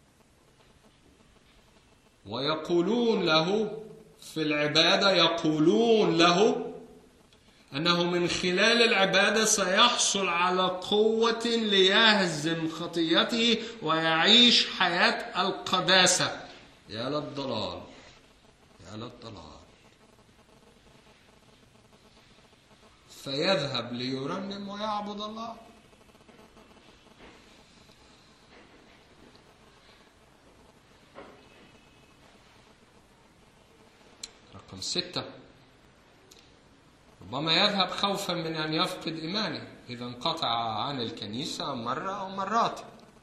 ويقولون له في العبادة، يقولون له أنه من خلال العبادة سيحصل على قوة ليهزم خطيته ويعيش حياة القداسة. يا للضلال، يا للضلال. فيذهب ليرنم ويعبد الله. رقم ستة، ربما يذهب خوفا من أن يفقد إيمانه إذا انقطع عن الكنيسة مرة أو مرات.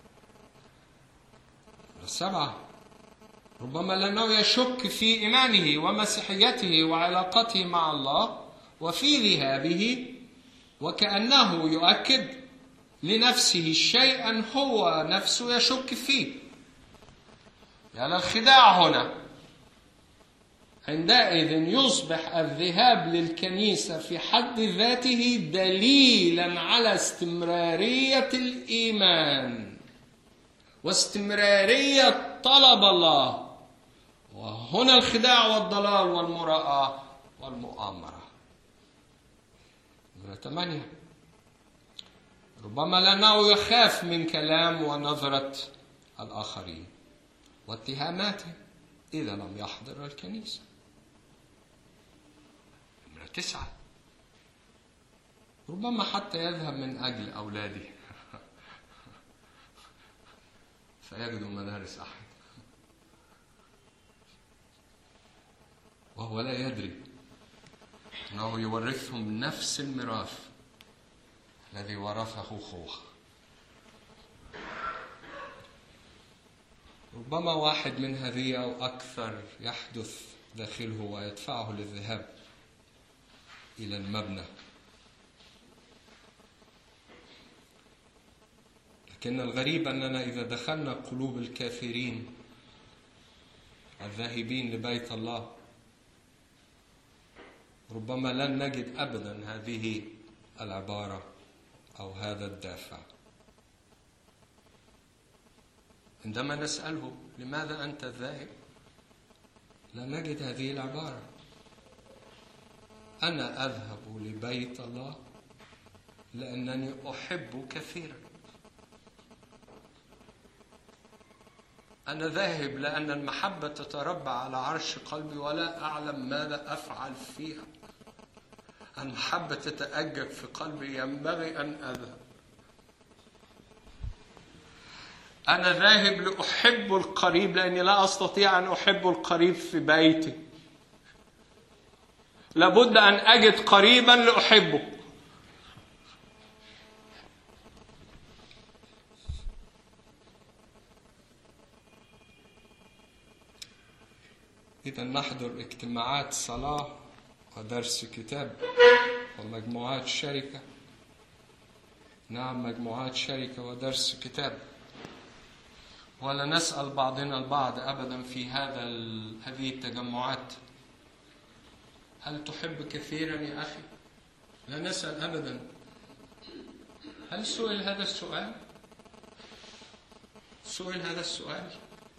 سبعة، ربما لأنه يشك في إيمانه ومسيحيته وعلاقته مع الله وفي ذهابه، وكأنه يؤكد لنفسه شيئا هو نفسه يشك فيه. يعني الخداع هنا. عندئذ يصبح الذهاب للكنيسة في حد ذاته دليلا على استمرارية الإيمان واستمرارية طلب الله، وهنا الخداع والضلال والمراءة والمؤامرة. نمرة ثمانية، ربما لأنه يخاف من كلام ونظرة الآخرين واتهاماتهم إذا لم يحضر الكنيسة. نمرة تسعة، ربما حتى يذهب من أجل أولاده فيجدوا مدارس أحد وهو لا يدري أنه يورثهم نفس الميراث الذي ورثه أخوه. ربما واحد من هذه أو أكثر يحدث داخله ويدفعه للذهاب إلى المبنى. لكن الغريب أننا إذا دخلنا قلوب الكافرين الذاهبين لبيت الله ربما لن نجد أبدا هذه العبارة أو هذا الدافع. عندما نسأله لماذا أنت ذاهب لا نجد هذه العبارة. أنا أذهب لبيت الله لأنني أحب كثيرا. أنا ذاهب لأن المحبة تتربع على عرش قلبي ولا أعلم ماذا أفعل فيها. المحبة تتأجج في قلبي، ينبغي أن أذهب. أنا ذاهب لأحب القريب لأني لا أستطيع أن أحب القريب في بيتي. لابد أن أجد قريبا لأحبه. إذا نحضر اجتماعات صلاة ودرس كتاب ومجموعات شركة. نعم، مجموعات شركة ودرس كتاب. ولا نسأل بعضنا البعض أبدا في هذا هذه التجمعات هل تحب كثيرا يا أخي؟ لا نسأل أبدا. هل سئل هذا السؤال؟ سئل هذا السؤال؟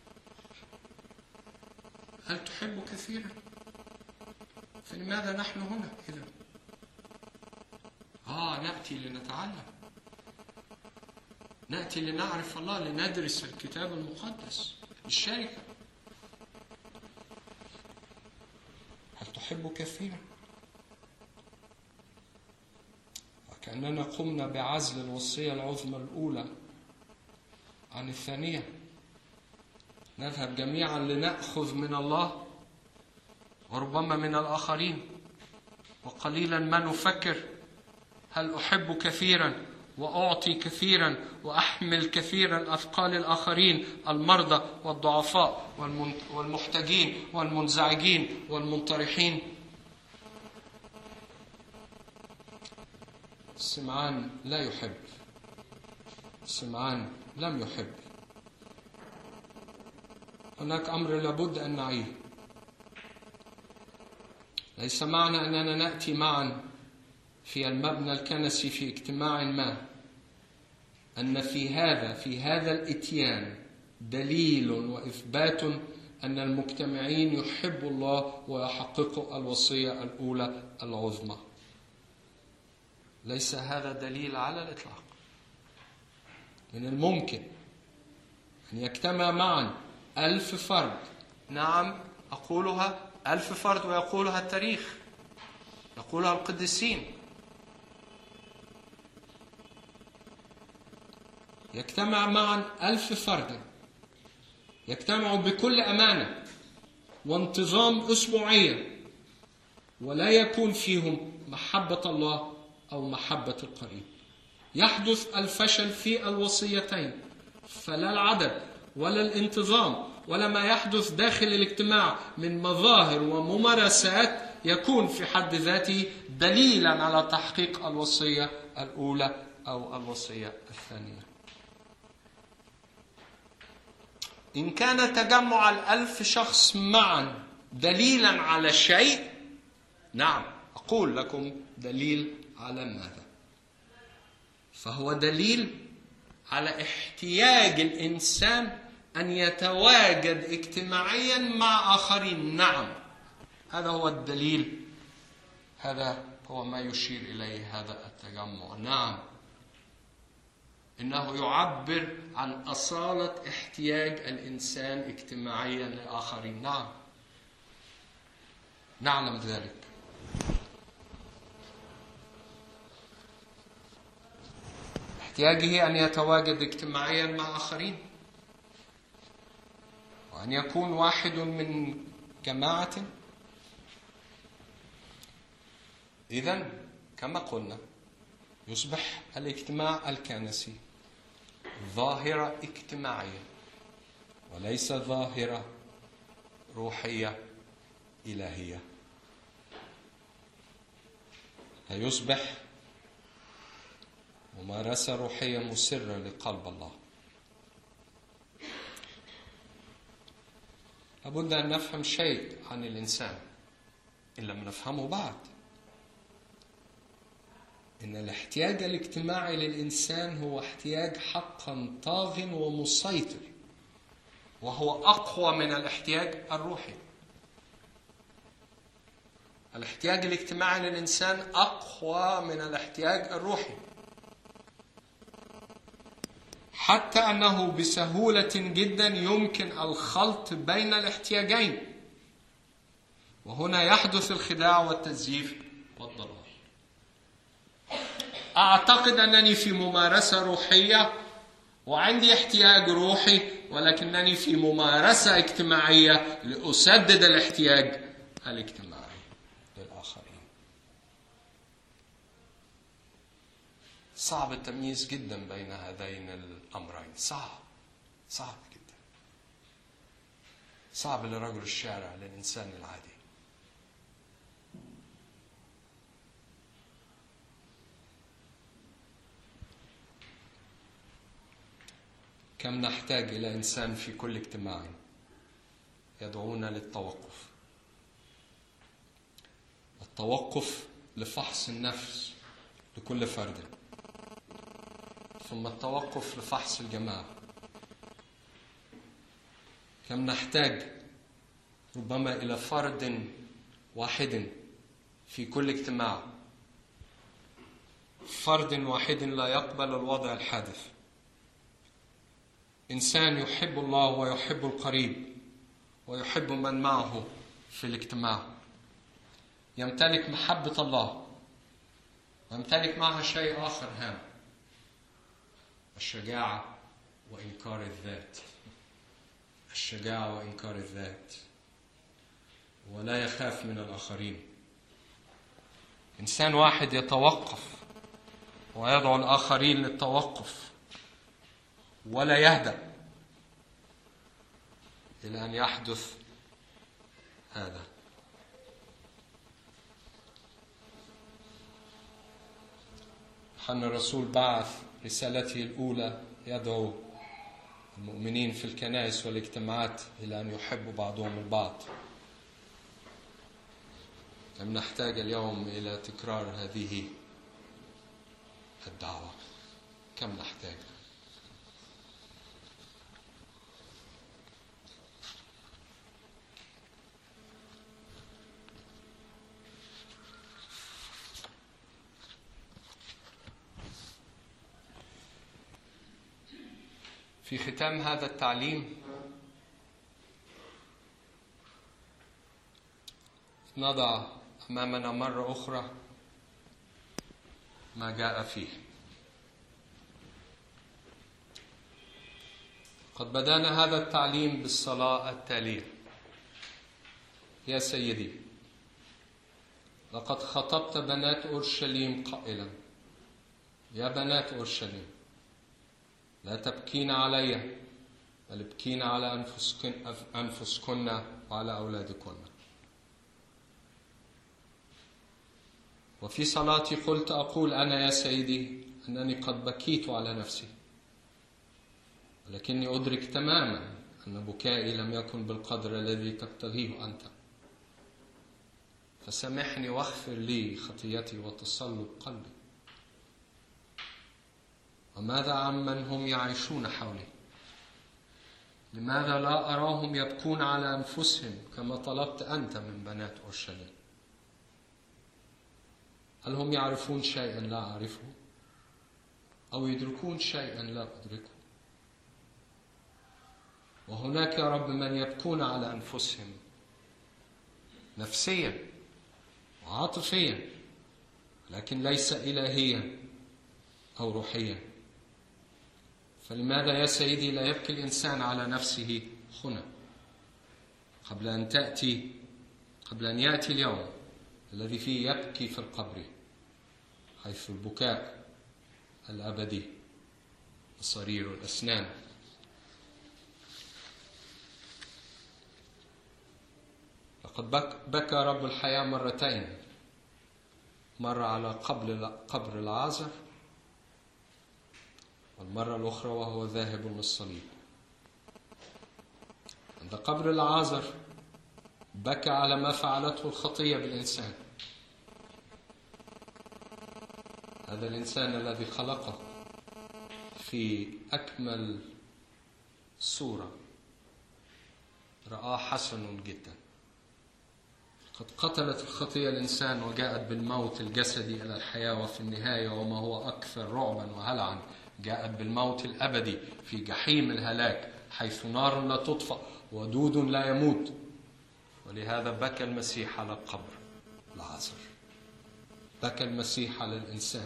هل تحب كثيرا؟ فلماذا نحن هنا إذا؟ آه نأتي لنتعلم. نأتي لنعرف الله، لندرس الكتاب المقدس، الشركة. هل تحب كثيرا؟ وكأننا قمنا بعزل الوصية العظمى الأولى عن الثانية. نذهب جميعا لنأخذ من الله وربما من الآخرين، وقليلا ما نفكر هل أحب كثيرا وأعطي كثيرا وأحمل كثيرا أثقال الآخرين، المرضى والضعفاء والمحتاجين والمنزعجين والمنطرحين. سمعان لا يحب، سمعان لم يحب. هناك أمر لابد أن نعيه. ليس معنى أننا نأتي معا في المبنى الكنسي في اجتماع ما أن في هذا في هذا الإتيان دليل وإثبات أن المجتمعين يحبوا الله ويحققوا الوصية الأولى العظمى. ليس هذا دليل على الإطلاق. من الممكن أن يجتمع معا ألف فرد، نعم أقولها ألف فرد، ويقولها التاريخ، يقولها القديسين. يجتمع معا ألف فرد، يجتمعوا بكل أمانة وانتظام أسبوعيا، ولا يكون فيهم محبة الله أو محبة القريب. يحدث الفشل في الوصيتين، فلا العدد ولا الانتظام ولا ما يحدث داخل الاجتماع من مظاهر وممارسات يكون في حد ذاته دليلا على تحقيق الوصية الأولى أو الوصية الثانية. إن كان تجمع الألف شخص معا دليلا على شيء، نعم أقول لكم دليل على ماذا؟ فهو دليل على احتياج الإنسان أن يتواجد اجتماعيا مع آخرين. نعم هذا هو الدليل، هذا هو ما يشير إليه هذا التجمع. نعم إنه يعبر عن أصالة احتياج الإنسان اجتماعيا لآخرين. نعم نعلم ذلك. احتياجه أن يتواجد اجتماعيا مع آخرين، وأن يكون واحد من جماعة. إذن كما قلنا يصبح الاجتماع الكنسي ظاهرة اجتماعية وليس ظاهرة روحية إلهية. فيصبح ممارسة روحية مسرة لقلب الله. لابد أن نفهم شيء عن الإنسان إن لم نفهمه بعد، إن الاحتياج الاجتماعي للإنسان هو احتياج حقا طاغ ومسيطر، وهو أقوى من الاحتياج الروحي. الاحتياج الاجتماعي للإنسان أقوى من الاحتياج الروحي، حتى أنه بسهولة جدا يمكن الخلط بين الاحتياجين، وهنا يحدث الخداع والتزييف والضلال. أعتقد أنني في ممارسة روحية وعندي احتياج روحي، ولكنني في ممارسة اجتماعية لأسدد الاحتياج الاجتماعي للآخرين. صعب التمييز جدا بين هذين الأمرين، صعب صعب جدا، صعب لرجل الشارع، للإنسان العادي. كم نحتاج إلى إنسان في كل اجتماع يدعونا للتوقف، التوقف لفحص النفس لكل فرد، ثم التوقف لفحص الجماعة. كم نحتاج ربما إلى فرد واحد في كل اجتماع، فرد واحد لا يقبل الوضع الحادث، إنسان يحب الله ويحب القريب ويحب من معه في الاجتماع، يمتلك محبة الله ويمتلك معها شيء آخر هام: الشجاعة وإنكار الذات. الشجاعة وإنكار الذات، ولا يخاف من الآخرين. إنسان واحد يتوقف ويدعو الآخرين للتوقف، ولا يهدأ إلى أن يحدث هذا. يوحنا الرسول بعث رسالته الأولى يدعو المؤمنين في الكنائس والاجتماعات إلى أن يحبوا بعضهم البعض. لم نحتاج اليوم إلى تكرار هذه الدعوة، كم نحتاج. في ختام هذا التعليم نضع أمامنا مرة أخرى ما جاء فيه. قد بدأنا هذا التعليم بالصلاة التالية: يا سيدي، لقد خطبت بنات أورشليم قائلا: يا بنات أورشليم، لا تبكين علي، بل ابكين على أنفسكن, أنفسكن وعلى أولادكن. وفي صلاتي قلت أقول أنا يا سيدي أنني قد بكيت على نفسي، ولكني أدرك تماما أن بكائي لم يكن بالقدر الذي تبتغيه أنت، فسامحني واغفر لي خطيتي وتصلب قلبي. وماذا عمن هم يعيشون حولي؟ لماذا لا أراهم يبكون على أنفسهم كما طلبت أنت من بنات أورشليم؟ هل هم يعرفون شيئا لا أعرفه، أو يدركون شيئا لا أدركه؟ وهناك يا رب من يبكون على أنفسهم نفسيا وعاطفيا، لكن ليس إلهيا أو روحيا. فلماذا يا سيدي لا يبكي الإنسان على نفسه هنا قبل أن تأتي قبل أن يأتي اليوم الذي فيه يبكي في القبر، حيث البكاء الأبدي وصرير الأسنان؟ لقد بكى رب الحياة مرتين، مرة على قبر العازر، والمرة الأخرى وهو ذاهب للصليب. عند قبر العازر بكى على ما فعلته الخطية بالإنسان، هذا الإنسان الذي خلقه في أكمل صورة رآه حسن جدا. قد قتلت الخطية الإنسان وجاءت بالموت الجسدي إلى الحياة، وفي النهاية وما هو أكثر رعبا وهلعا جاءت بالموت الأبدي في جحيم الهلاك، حيث نار لا تطفأ ودود لا يموت. ولهذا بكى المسيح على قبر العازر، بكى المسيح على الإنسان،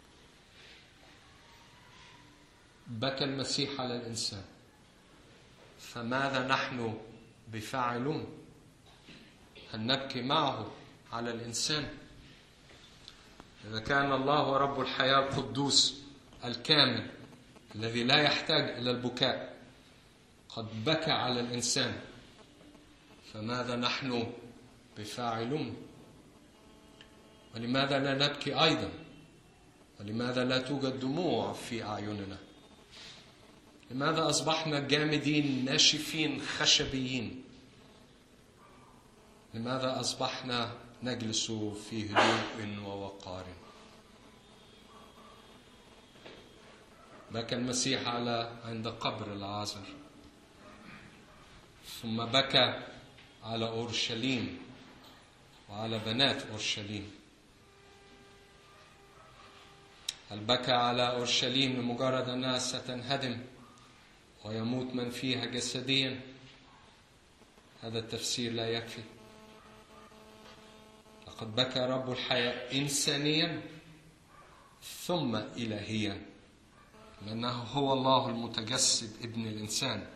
بكى المسيح على الإنسان. فماذا نحن بفاعلون أن نبكي معه على الإنسان؟ إذا كان الله رب الحياة القدوس الكامل الذي لا يحتاج إلى البكاء قد بكى على الإنسان، فماذا نحن بفاعلون؟ ولماذا لا نبكي أيضا؟ ولماذا لا توجد دموع في أعيننا؟ لماذا أصبحنا جامدين ناشفين خشبيين؟ لماذا أصبحنا نجلس في هدوء ووقار؟ بكى المسيح على عند قبر العازر، ثم بكى على أورشليم وعلى بنات أورشليم. هل بكى على أورشليم لمجرد أنها ستنهدم ويموت من فيها جسديا، هذا التفسير لا يكفي. لقد بكى رب الحياة إنسانيا ثم إلهيا، لأنه هو الله المتجسد ابن الإنسان.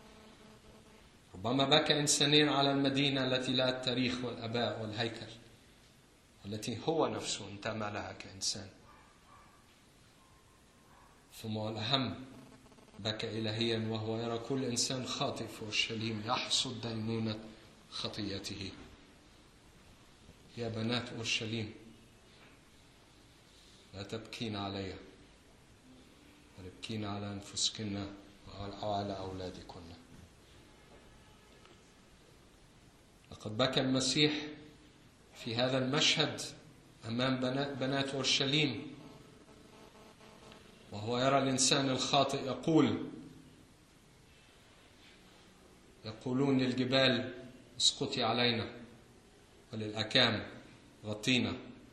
ربما بكى إنسانيا على المدينة التي لها التاريخ والأباء والهيكل، والتي هو نفسه انتمى لها كإنسان. ثم والأهم بكى إلهيا وهو يرى كل إنسان خاطئ في أورشليم يحصد دينونة خطيته. يا بنات أورشليم، لا تبكين علي، بل ابكين على أنفسكن وعلى أولادكن. لقد بكى المسيح في هذا المشهد أمام بنات أورشليم وهو يرى الإنسان الخاطئ يقول يقولون للجبال اسقطي علينا وللأكام غطينا.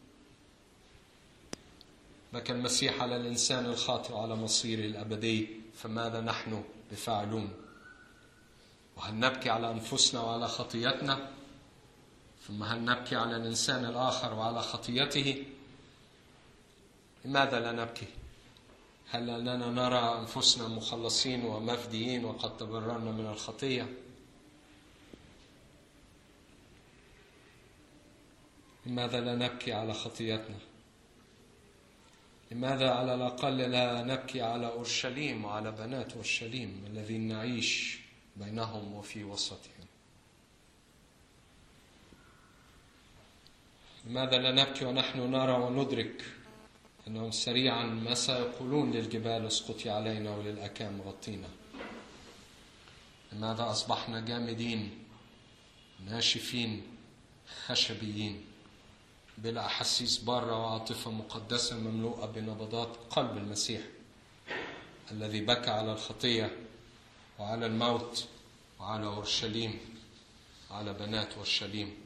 بكى المسيح على الإنسان الخاطئ على مصيره الأبدي، فماذا نحن بفاعلون؟ وهل نبكي على أنفسنا وعلى خطيتنا؟ ثم هل نبكي على الإنسان الآخر وعلى خطيته؟ لماذا لا نبكي؟ هل أننا نرى أنفسنا مخلصين ومفديين وقد تبررنا من الخطية؟ لماذا لا نبكي على خطيتنا؟ لماذا على الأقل لا نبكي على أورشليم وعلى بنات أورشليم الذين نعيش بينهم وفي وسطهم؟ لماذا لا نبكي ونحن نرى وندرك أنهم سريعا ما سيقولون للجبال اسقطي علينا وللأكام غطينا؟ لماذا أصبحنا جامدين ناشفين خشبيين بلا أحاسيس بارة وعاطفة مقدسة مملوءة بنبضات قلب المسيح الذي بكى على الخطية وعلى الموت وعلى أورشليم وعلى بنات أورشليم؟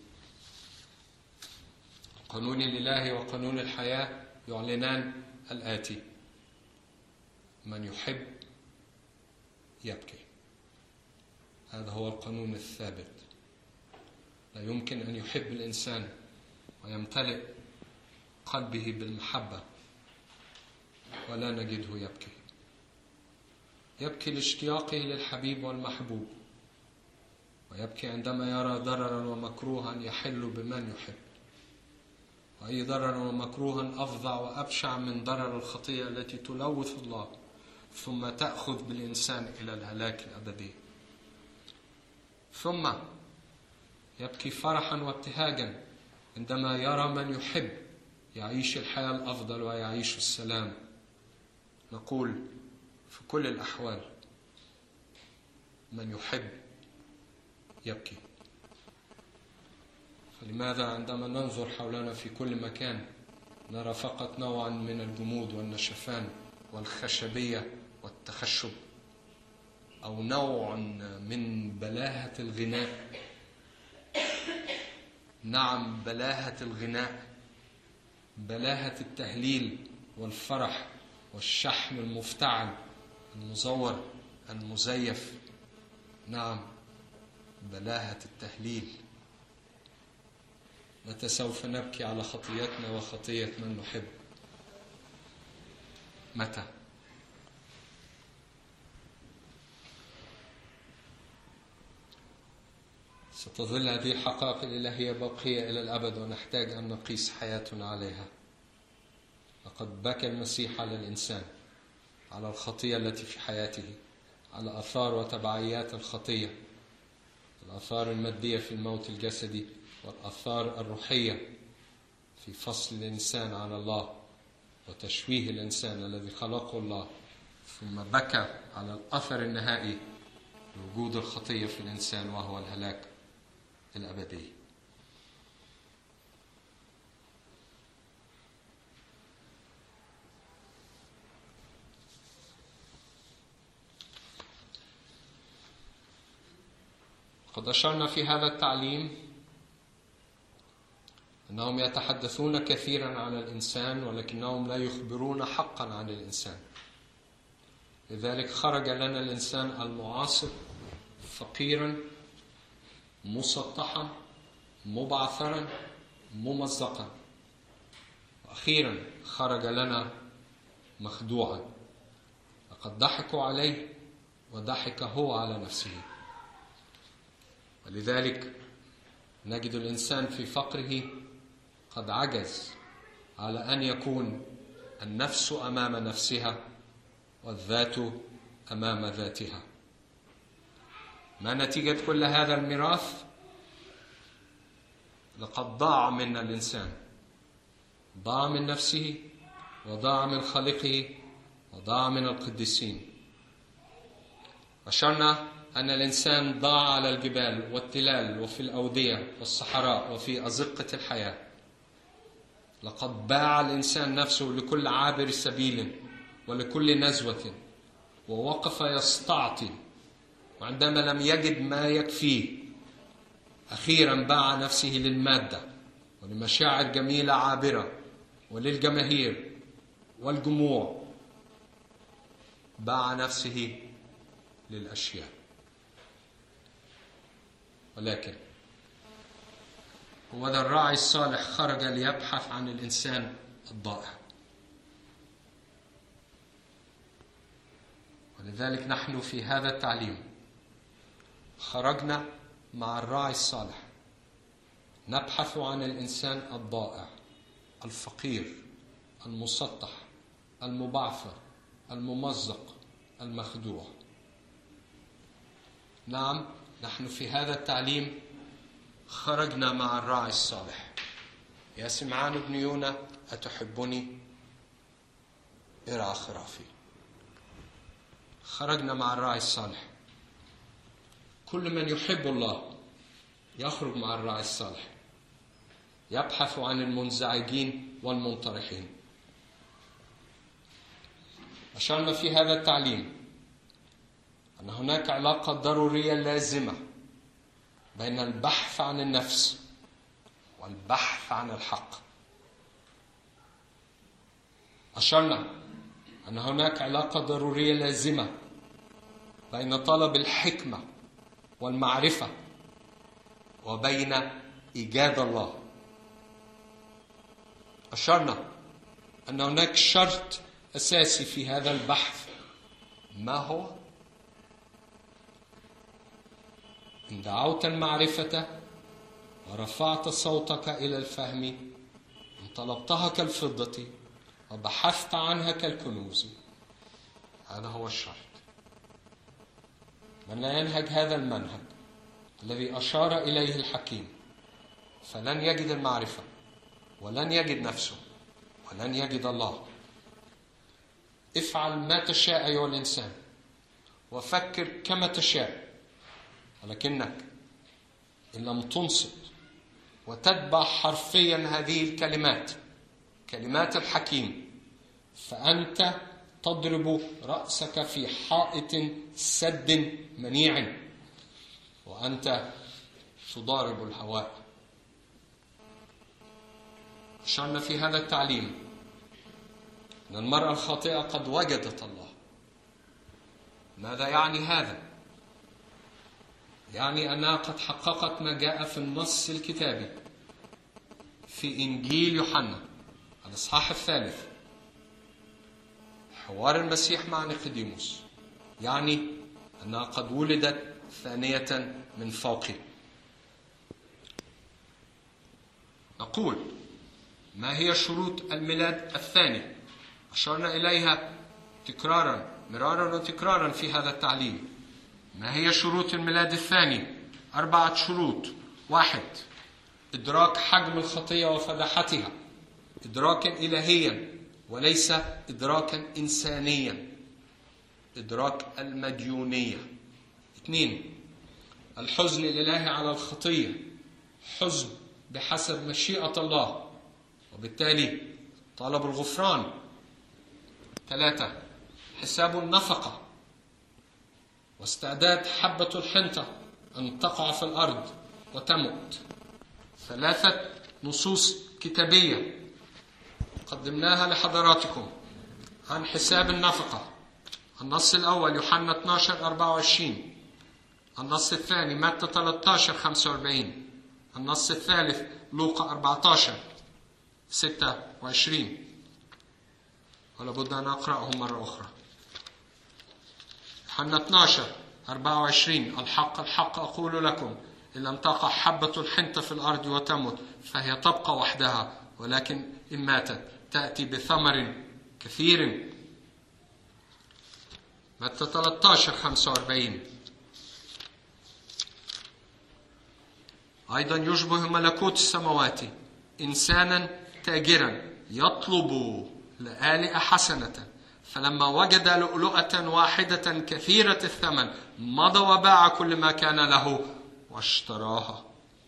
قانون الإلهي وقانون الحياة يعلنان الآتي: من يحب يبكي. هذا هو القانون الثابت. لا يمكن أن يحب الإنسان ويمتلئ قلبه بالمحبة ولا نجده يبكي. يبكي لاشتياقه للحبيب والمحبوب، ويبكي عندما يرى ضررا ومكروها يحل بمن يحب. وأي ضرر ومكروها أفظع وأبشع من ضرر الخطية التي تلوث الله ثم تأخذ بالإنسان إلى الهلاك الأبدي. ثم يبكي فرحا وابتهاجا عندما يرى من يحب يعيش الحياة الأفضل ويعيش السلام. نقول في كل الأحوال من يحب يبكي. فلماذا عندما ننظر حولنا في كل مكان نرى فقط نوعا من الجمود والنشفان والخشبية والتخشب، أو نوع من بلاهة الغناء؟ نعم، بلاهة الغناء، بلاهة التهليل والفرح والشحن المفتعل المزور المزيف. نعم، بلاهة التهليل. متى سوف نبكي على خطيتنا وخطية من نحب؟ متى؟ ستظل هذه الحقائق الإلهية باقية إلى الأبد، ونحتاج أن نقيس حياتنا عليها. لقد بكى المسيح على الإنسان، على الخطية التي في حياته، على آثار وتبعيات الخطية، الآثار المادية في الموت الجسدي، والآثار الروحية في فصل الإنسان عن الله وتشويه الإنسان الذي خلقه الله. ثم بكى على الأثر النهائي لوجود الخطية في الإنسان وهو الهلاك الأبدي. قد أشرنا في هذا التعليم أنهم يتحدثون كثيرا عن الإنسان ولكنهم لا يخبرون حقا عن الإنسان. لذلك خرج لنا الإنسان المعاصر فقيرا مسطحا مبعثرا ممزقا، وأخيرا خرج لنا مخدوعا، لقد ضحكوا عليه وضحك هو على نفسه. ولذلك نجد الإنسان في فقره قد عجز على أن يكون النفس أمام نفسها والذات أمام ذاتها. ما نتيجة كل هذا الميراث؟ لقد ضاع منا الإنسان، ضاع من نفسه وضاع من خالقه وضاع من القديسين. أشرنا أن الإنسان ضاع على الجبال والتلال وفي الأودية والصحراء وفي أزقة الحياة. لقد باع الإنسان نفسه لكل عابر سبيل ولكل نزوة، ووقف يستعطي، وعندما لم يجد ما يكفيه أخيرا باع نفسه للمادة ولمشاعر جميلة عابرة وللجماهير والجموع، باع نفسه للأشياء. ولكن هو ذا الراعي الصالح خرج ليبحث عن الإنسان الضائع. ولذلك نحن في هذا التعليم خرجنا مع الراعي الصالح نبحث عن الإنسان الضائع الفقير المسطح المبعثر الممزق المخدوع. نعم، نحن في هذا التعليم خرجنا مع الراعي الصالح. يا سمعان بن يونا أتحبني؟ ارعى خرافي. خرجنا مع الراعي الصالح. كل من يحب الله يخرج مع الراعي الصالح، يبحث عن المنزعجين والمنطرحين. أشرنا في هذا التعليم أن هناك علاقة ضرورية لازمة بين البحث عن النفس والبحث عن الحق. أشرنا أن هناك علاقة ضرورية لازمة بين طلب الحكمة والمعرفة وبين إيجاد الله. أشرنا أن هناك شرط أساسي في هذا البحث. ما هو؟ إن دعوت المعرفة ورفعت صوتك إلى الفهم، إن طلبتها كالفضة وبحثت عنها كالكنوز. هذا هو الشرط. من لا ينهج هذا المنهج الذي أشار إليه الحكيم فلن يجد المعرفة ولن يجد نفسه ولن يجد الله. افعل ما تشاء أيها الإنسان وفكر كما تشاء، ولكنك إن لم تنصت وتتبع حرفيا هذه الكلمات، كلمات الحكيم، فأنت تضرب رأسك في حائط سد منيع وأنت تضارب الهواء. أشرنا في هذا التعليم أن المرأة الخاطئة قد وجدت الله. ماذا يعني هذا؟ يعني أنها قد حققت ما جاء في النص الكتابي في إنجيل يوحنا الإصحاح الثالث، حوار المسيح مع نيقوديموس، يعني أنها قد ولدت ثانية من فوق. نقول: ما هي شروط الميلاد الثاني؟ أشرنا إليها تكرارا مرارا وتكرارا في هذا التعليم. ما هي شروط الميلاد الثاني؟ أربعة شروط. واحد: إدراك حجم الخطية وفضاحتها إدراكا إلهيا وليس إدراكا إنسانيا، إدراك المديونية. اثنين: الحزن الإلهي على الخطية، حزن بحسب مشيئة الله وبالتالي طلب الغفران. ثلاثة: حساب النفقة واستعداد حبة الحنطة أن تقع في الأرض وتموت. ثلاثة نصوص كتابية قدمناها لحضراتكم عن حساب النفقة، النص الأول يوحنا اثناشر أربعة وعشرين، النص الثاني متى ثلاثة عشر خمسة وأربعين، النص الثالث لوقا أربعة عشر ستة وعشرين. ولا بد أن أقرأهم مرة أخرى. يوحنا اثناشر أربعة وعشرين: الحق الحق أقول لكم إن لم تقع حبة الحنطة في الأرض وتمت فهي تبقى وحدها، ولكن إن ماتت تأتي بثمر كثير. متى ثلاثة عشر خمسة وأربعين: أيضا يشبه ملكوت السماوات إنسانا تاجرا يطلب لآلئة حسنة، فلما وجد لؤلؤة واحدة كثيرة الثمن مضى وباع كل ما كان له واشتراها.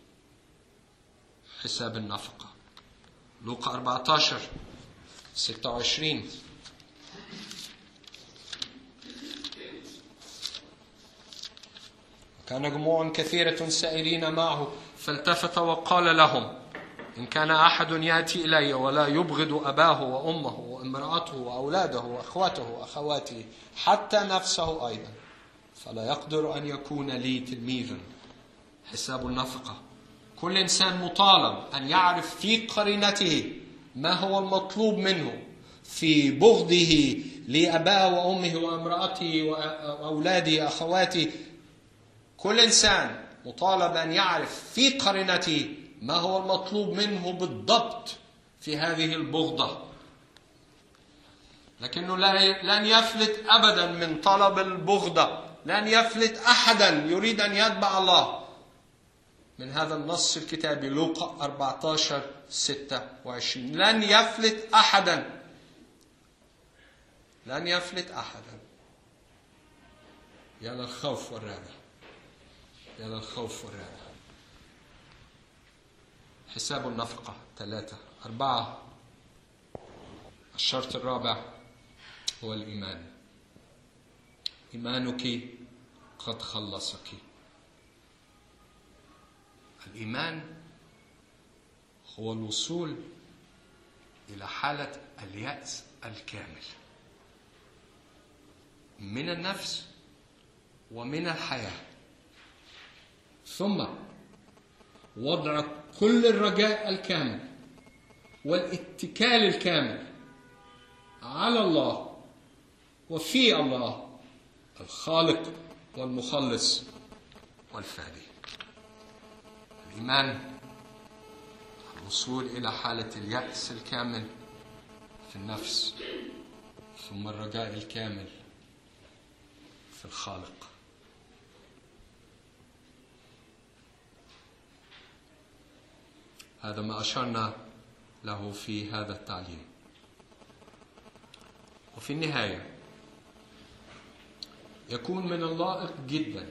حساب النفقة. لوقا أربعة عشر ستة وعشرين: كان جموع كثيرة سائرين معه فالتفت وقال لهم: إن كان أحد يأتي إلي ولا يبغض أباه وأمه وامرأته وأولاده وأخوته وأخواته حتى نفسه أيضا فلا يقدر أن يكون لي تلميذا. حساب النفقة. كل إنسان مطالب أن يعرف في قرينته ما هو المطلوب منه في بغضه لأباه وأمه وامرأته وأولاده وأخواته. كل إنسان مطالب أن يعرف في قرينته ما هو المطلوب منه بالضبط في هذه البغضة، لكنه لن يفلت أبدا من طلب البغضة. لن يفلت أحدا يريد أن يتبع الله من هذا النص الكتابي لوقا أربعة عشر ستة وعشرين. لن يفلت أحدا، لن يفلت أحدا. يا للخوف والرعب، يا للخوف والرعب. حساب النفقة. ثلاثة أربعة. الشرط الرابع هو الإيمان. إيمانك قد خلصك. الإيمان هو الوصول إلى حالة اليأس الكامل من النفس ومن الحياة، ثم وضع كل الرجاء الكامل والاتكال الكامل على الله وفي الله الخالق والمخلص والفادي. الإيمان الوصول إلى حالة اليأس الكامل في النفس، ثم الرجاء الكامل في الخالق. هذا ما أشرنا له في هذا التعليم. وفي النهاية يكون من اللائق جدا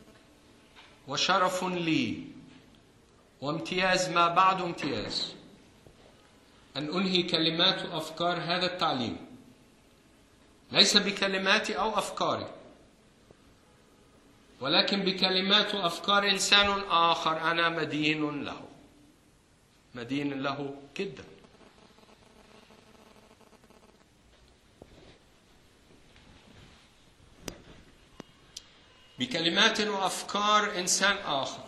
وشرف لي وامتياز ما بعد امتياز أن أنهي كلمات وأفكار هذا التعليم ليس بكلماتي أو أفكاري، ولكن بكلمات وأفكار إنسان آخر أنا مدين له، مدين له جدا. بكلمات وأفكار إنسان آخر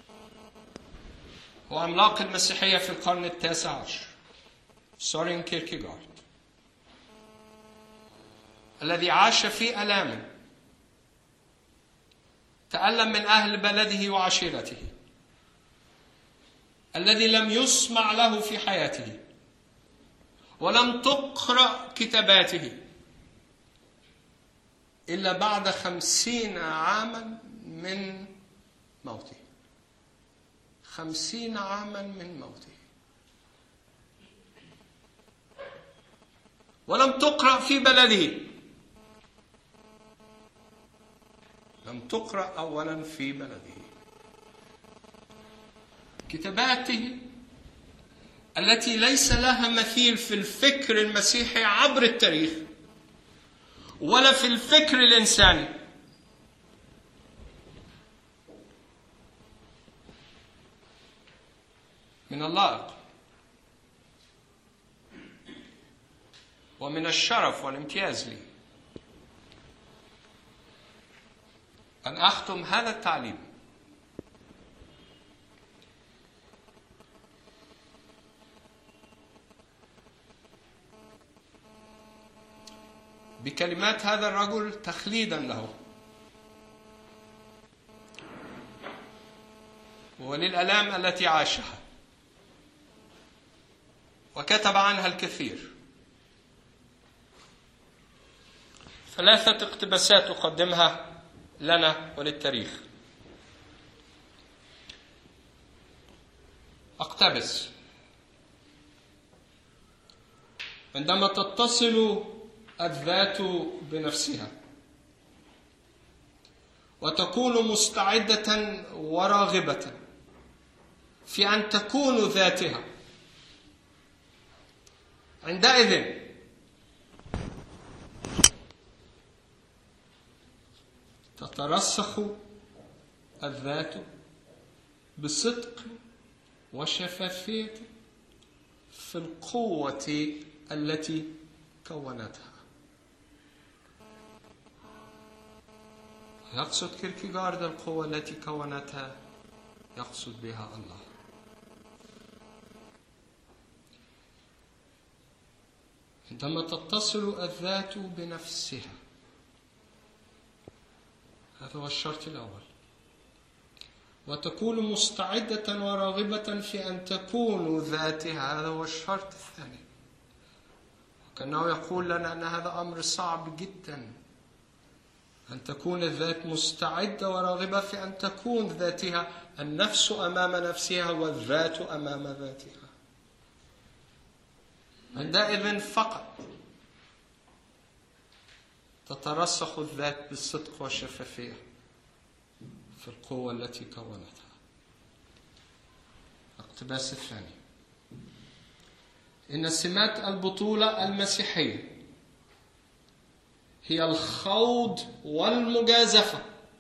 هو عملاق المسيحية في القرن التاسع عشر، سورين كيركيغارد، الذي عاش في ألام، تألم من أهل بلده وعشيرته، الذي لم يسمع له في حياته ولم تقرأ كتاباته إلا بعد خمسين عاما من موته. خمسين عاما من موته. ولم تقرأ في بلده. لم تقرأ أولا في بلده. كتاباته التي ليس لها مثيل في الفكر المسيحي عبر التاريخ ولا في الفكر الإنساني. من اللائق ومن الشرف والامتياز لي أن أختم هذا التعليم بكلمات هذا الرجل تخليدا له وللآلام التي عاشها وكتب عنها الكثير. ثلاثة اقتباسات أقدمها لنا وللتاريخ. أقتبس: عندما تتصل الذات بنفسها وتكون مستعدة وراغبة في أن تكون ذاتها، عندئذ تترسخ الذات بصدق وشفافية في القوة التي كونتها. يقصد كيركيغارد القوة التي كونتها، يقصد بها الله. عندما تتصل الذات بنفسها، هذا هو الشرط الأول، وتكون مستعدة وراغبة في أن تكون ذاتها، هذا هو الشرط الثاني. وكأنه يقول لنا أن هذا أمر صعب جدا، أن تكون الذات مستعدة وراغبة في أن تكون ذاتها، النفس أمام نفسها والذات أمام ذاتها. عندئذ فقط تترسخ الذات بالصدق والشفافية في القوة التي كونتها. الاقتباس الثاني: إن سمات البطولة المسيحية هي الخوض والمجازفة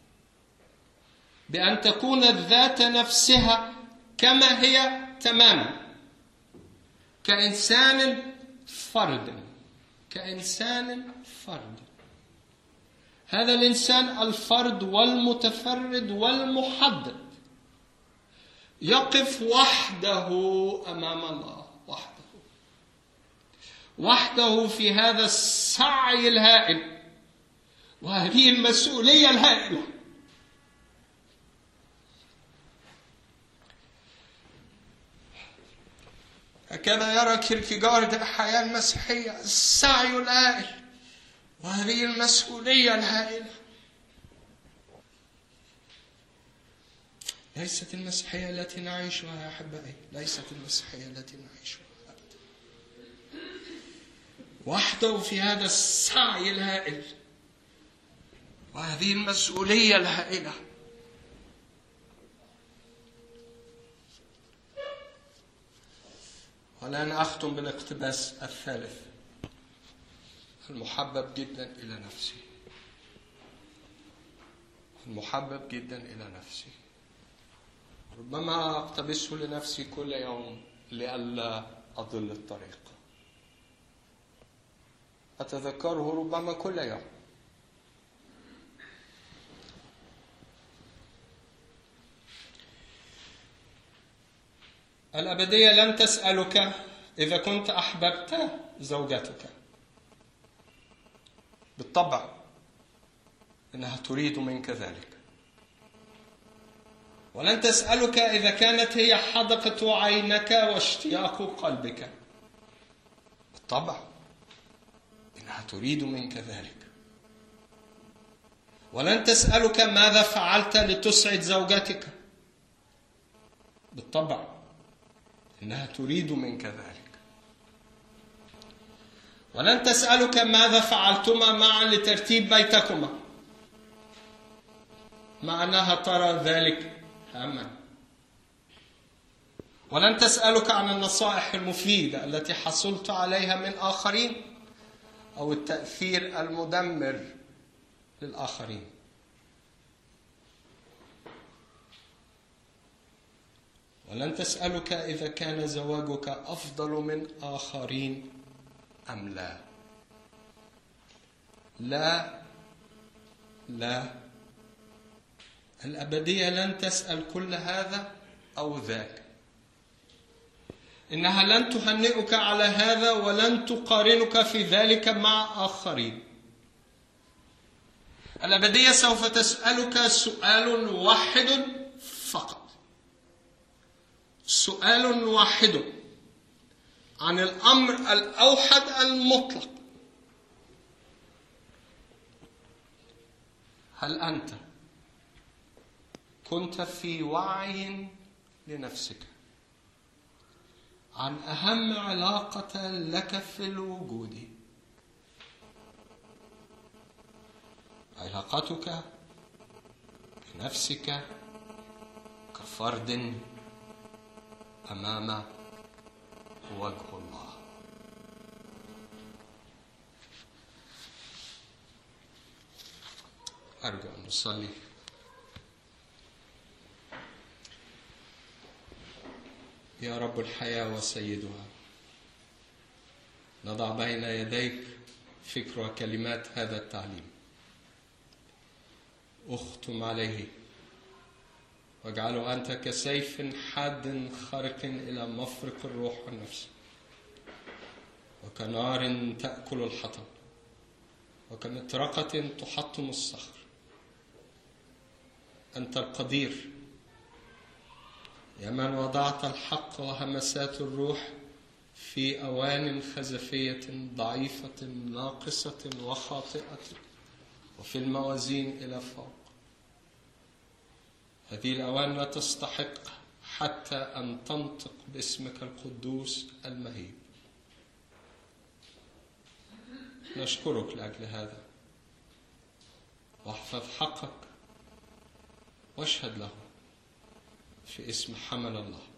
بأن تكون الذات نفسها كما هي تماما، كإنسان فرد، كإنسان فرد. هذا الإنسان الفرد والمتفرد والمحدد يقف وحده أمام الله، وحده وحده في هذا السعي الهائل وهذه المسؤولية الهائلة. هكذا يرى كيركيغارد الحياة المسيحية، السعي الهائل وهذه المسؤولية الهائلة. ليست المسيحية التي نعيشها يا أحبائي، ليست المسيحية التي نعيشها أبدا. وحده في هذا السعي الهائل وهذه المسؤولية الهائلة. والآن أختم بالاقتباس الثالث المحبب جدا إلى نفسي، المحبب جدا إلى نفسي. ربما أقتبسه لنفسي كل يوم لئلا أضل الطريق، أتذكره ربما كل يوم. الأبدية لن تسألك إذا كنت أحببت زوجتك، بالطبع إنها تريد منك ذلك. ولن تسألك إذا كانت هي حدقة عينك واشتياق قلبك، بالطبع إنها تريد منك ذلك. ولن تسألك ماذا فعلت لتسعد زوجتك، بالطبع إنها تريد منك ذلك. ولن تسألك ماذا فعلتما معا لترتيب بيتكما، مع أنها ترى ذلك هاما. ولن تسألك عن النصائح المفيدة التي حصلت عليها من آخرين أو التأثير المدمر للآخرين. ولن تسألك إذا كان زواجك أفضل من آخرين أم لا. لا لا الأبدية لن تسأل كل هذا أو ذاك. إنها لن تهنئك على هذا ولن تقارنك في ذلك مع آخرين. الأبدية سوف تسألك سؤال واحد فقط، سؤال واحد عن الأمر الأوحد المطلق: هل أنت كنت في وعي لنفسك عن أهم علاقة لك في الوجود، علاقتك بنفسك كفرد أمام وجه الله؟ أرجو أن نصلي. يا رب الحياة وسيدها، نضع بين يديك فكر وكلمات هذا التعليم، اختم عليه واجعله أنت كسيف حاد خارق إلى مفرق الروح والنفس، وكنار تأكل الحطب، وكمطرقة تحطم الصخر. أنت القدير يا من وضعت الحق وهمسات الروح في أوان خزفية ضعيفة ناقصة وخاطئة، وفي الموازين إلى فوق. هذه الأوان لا تستحق حتى أن تنطق باسمك القدوس المهيب. نشكرك لأجل هذا، واحفظ حقك واشهد له في اسم حمل الله.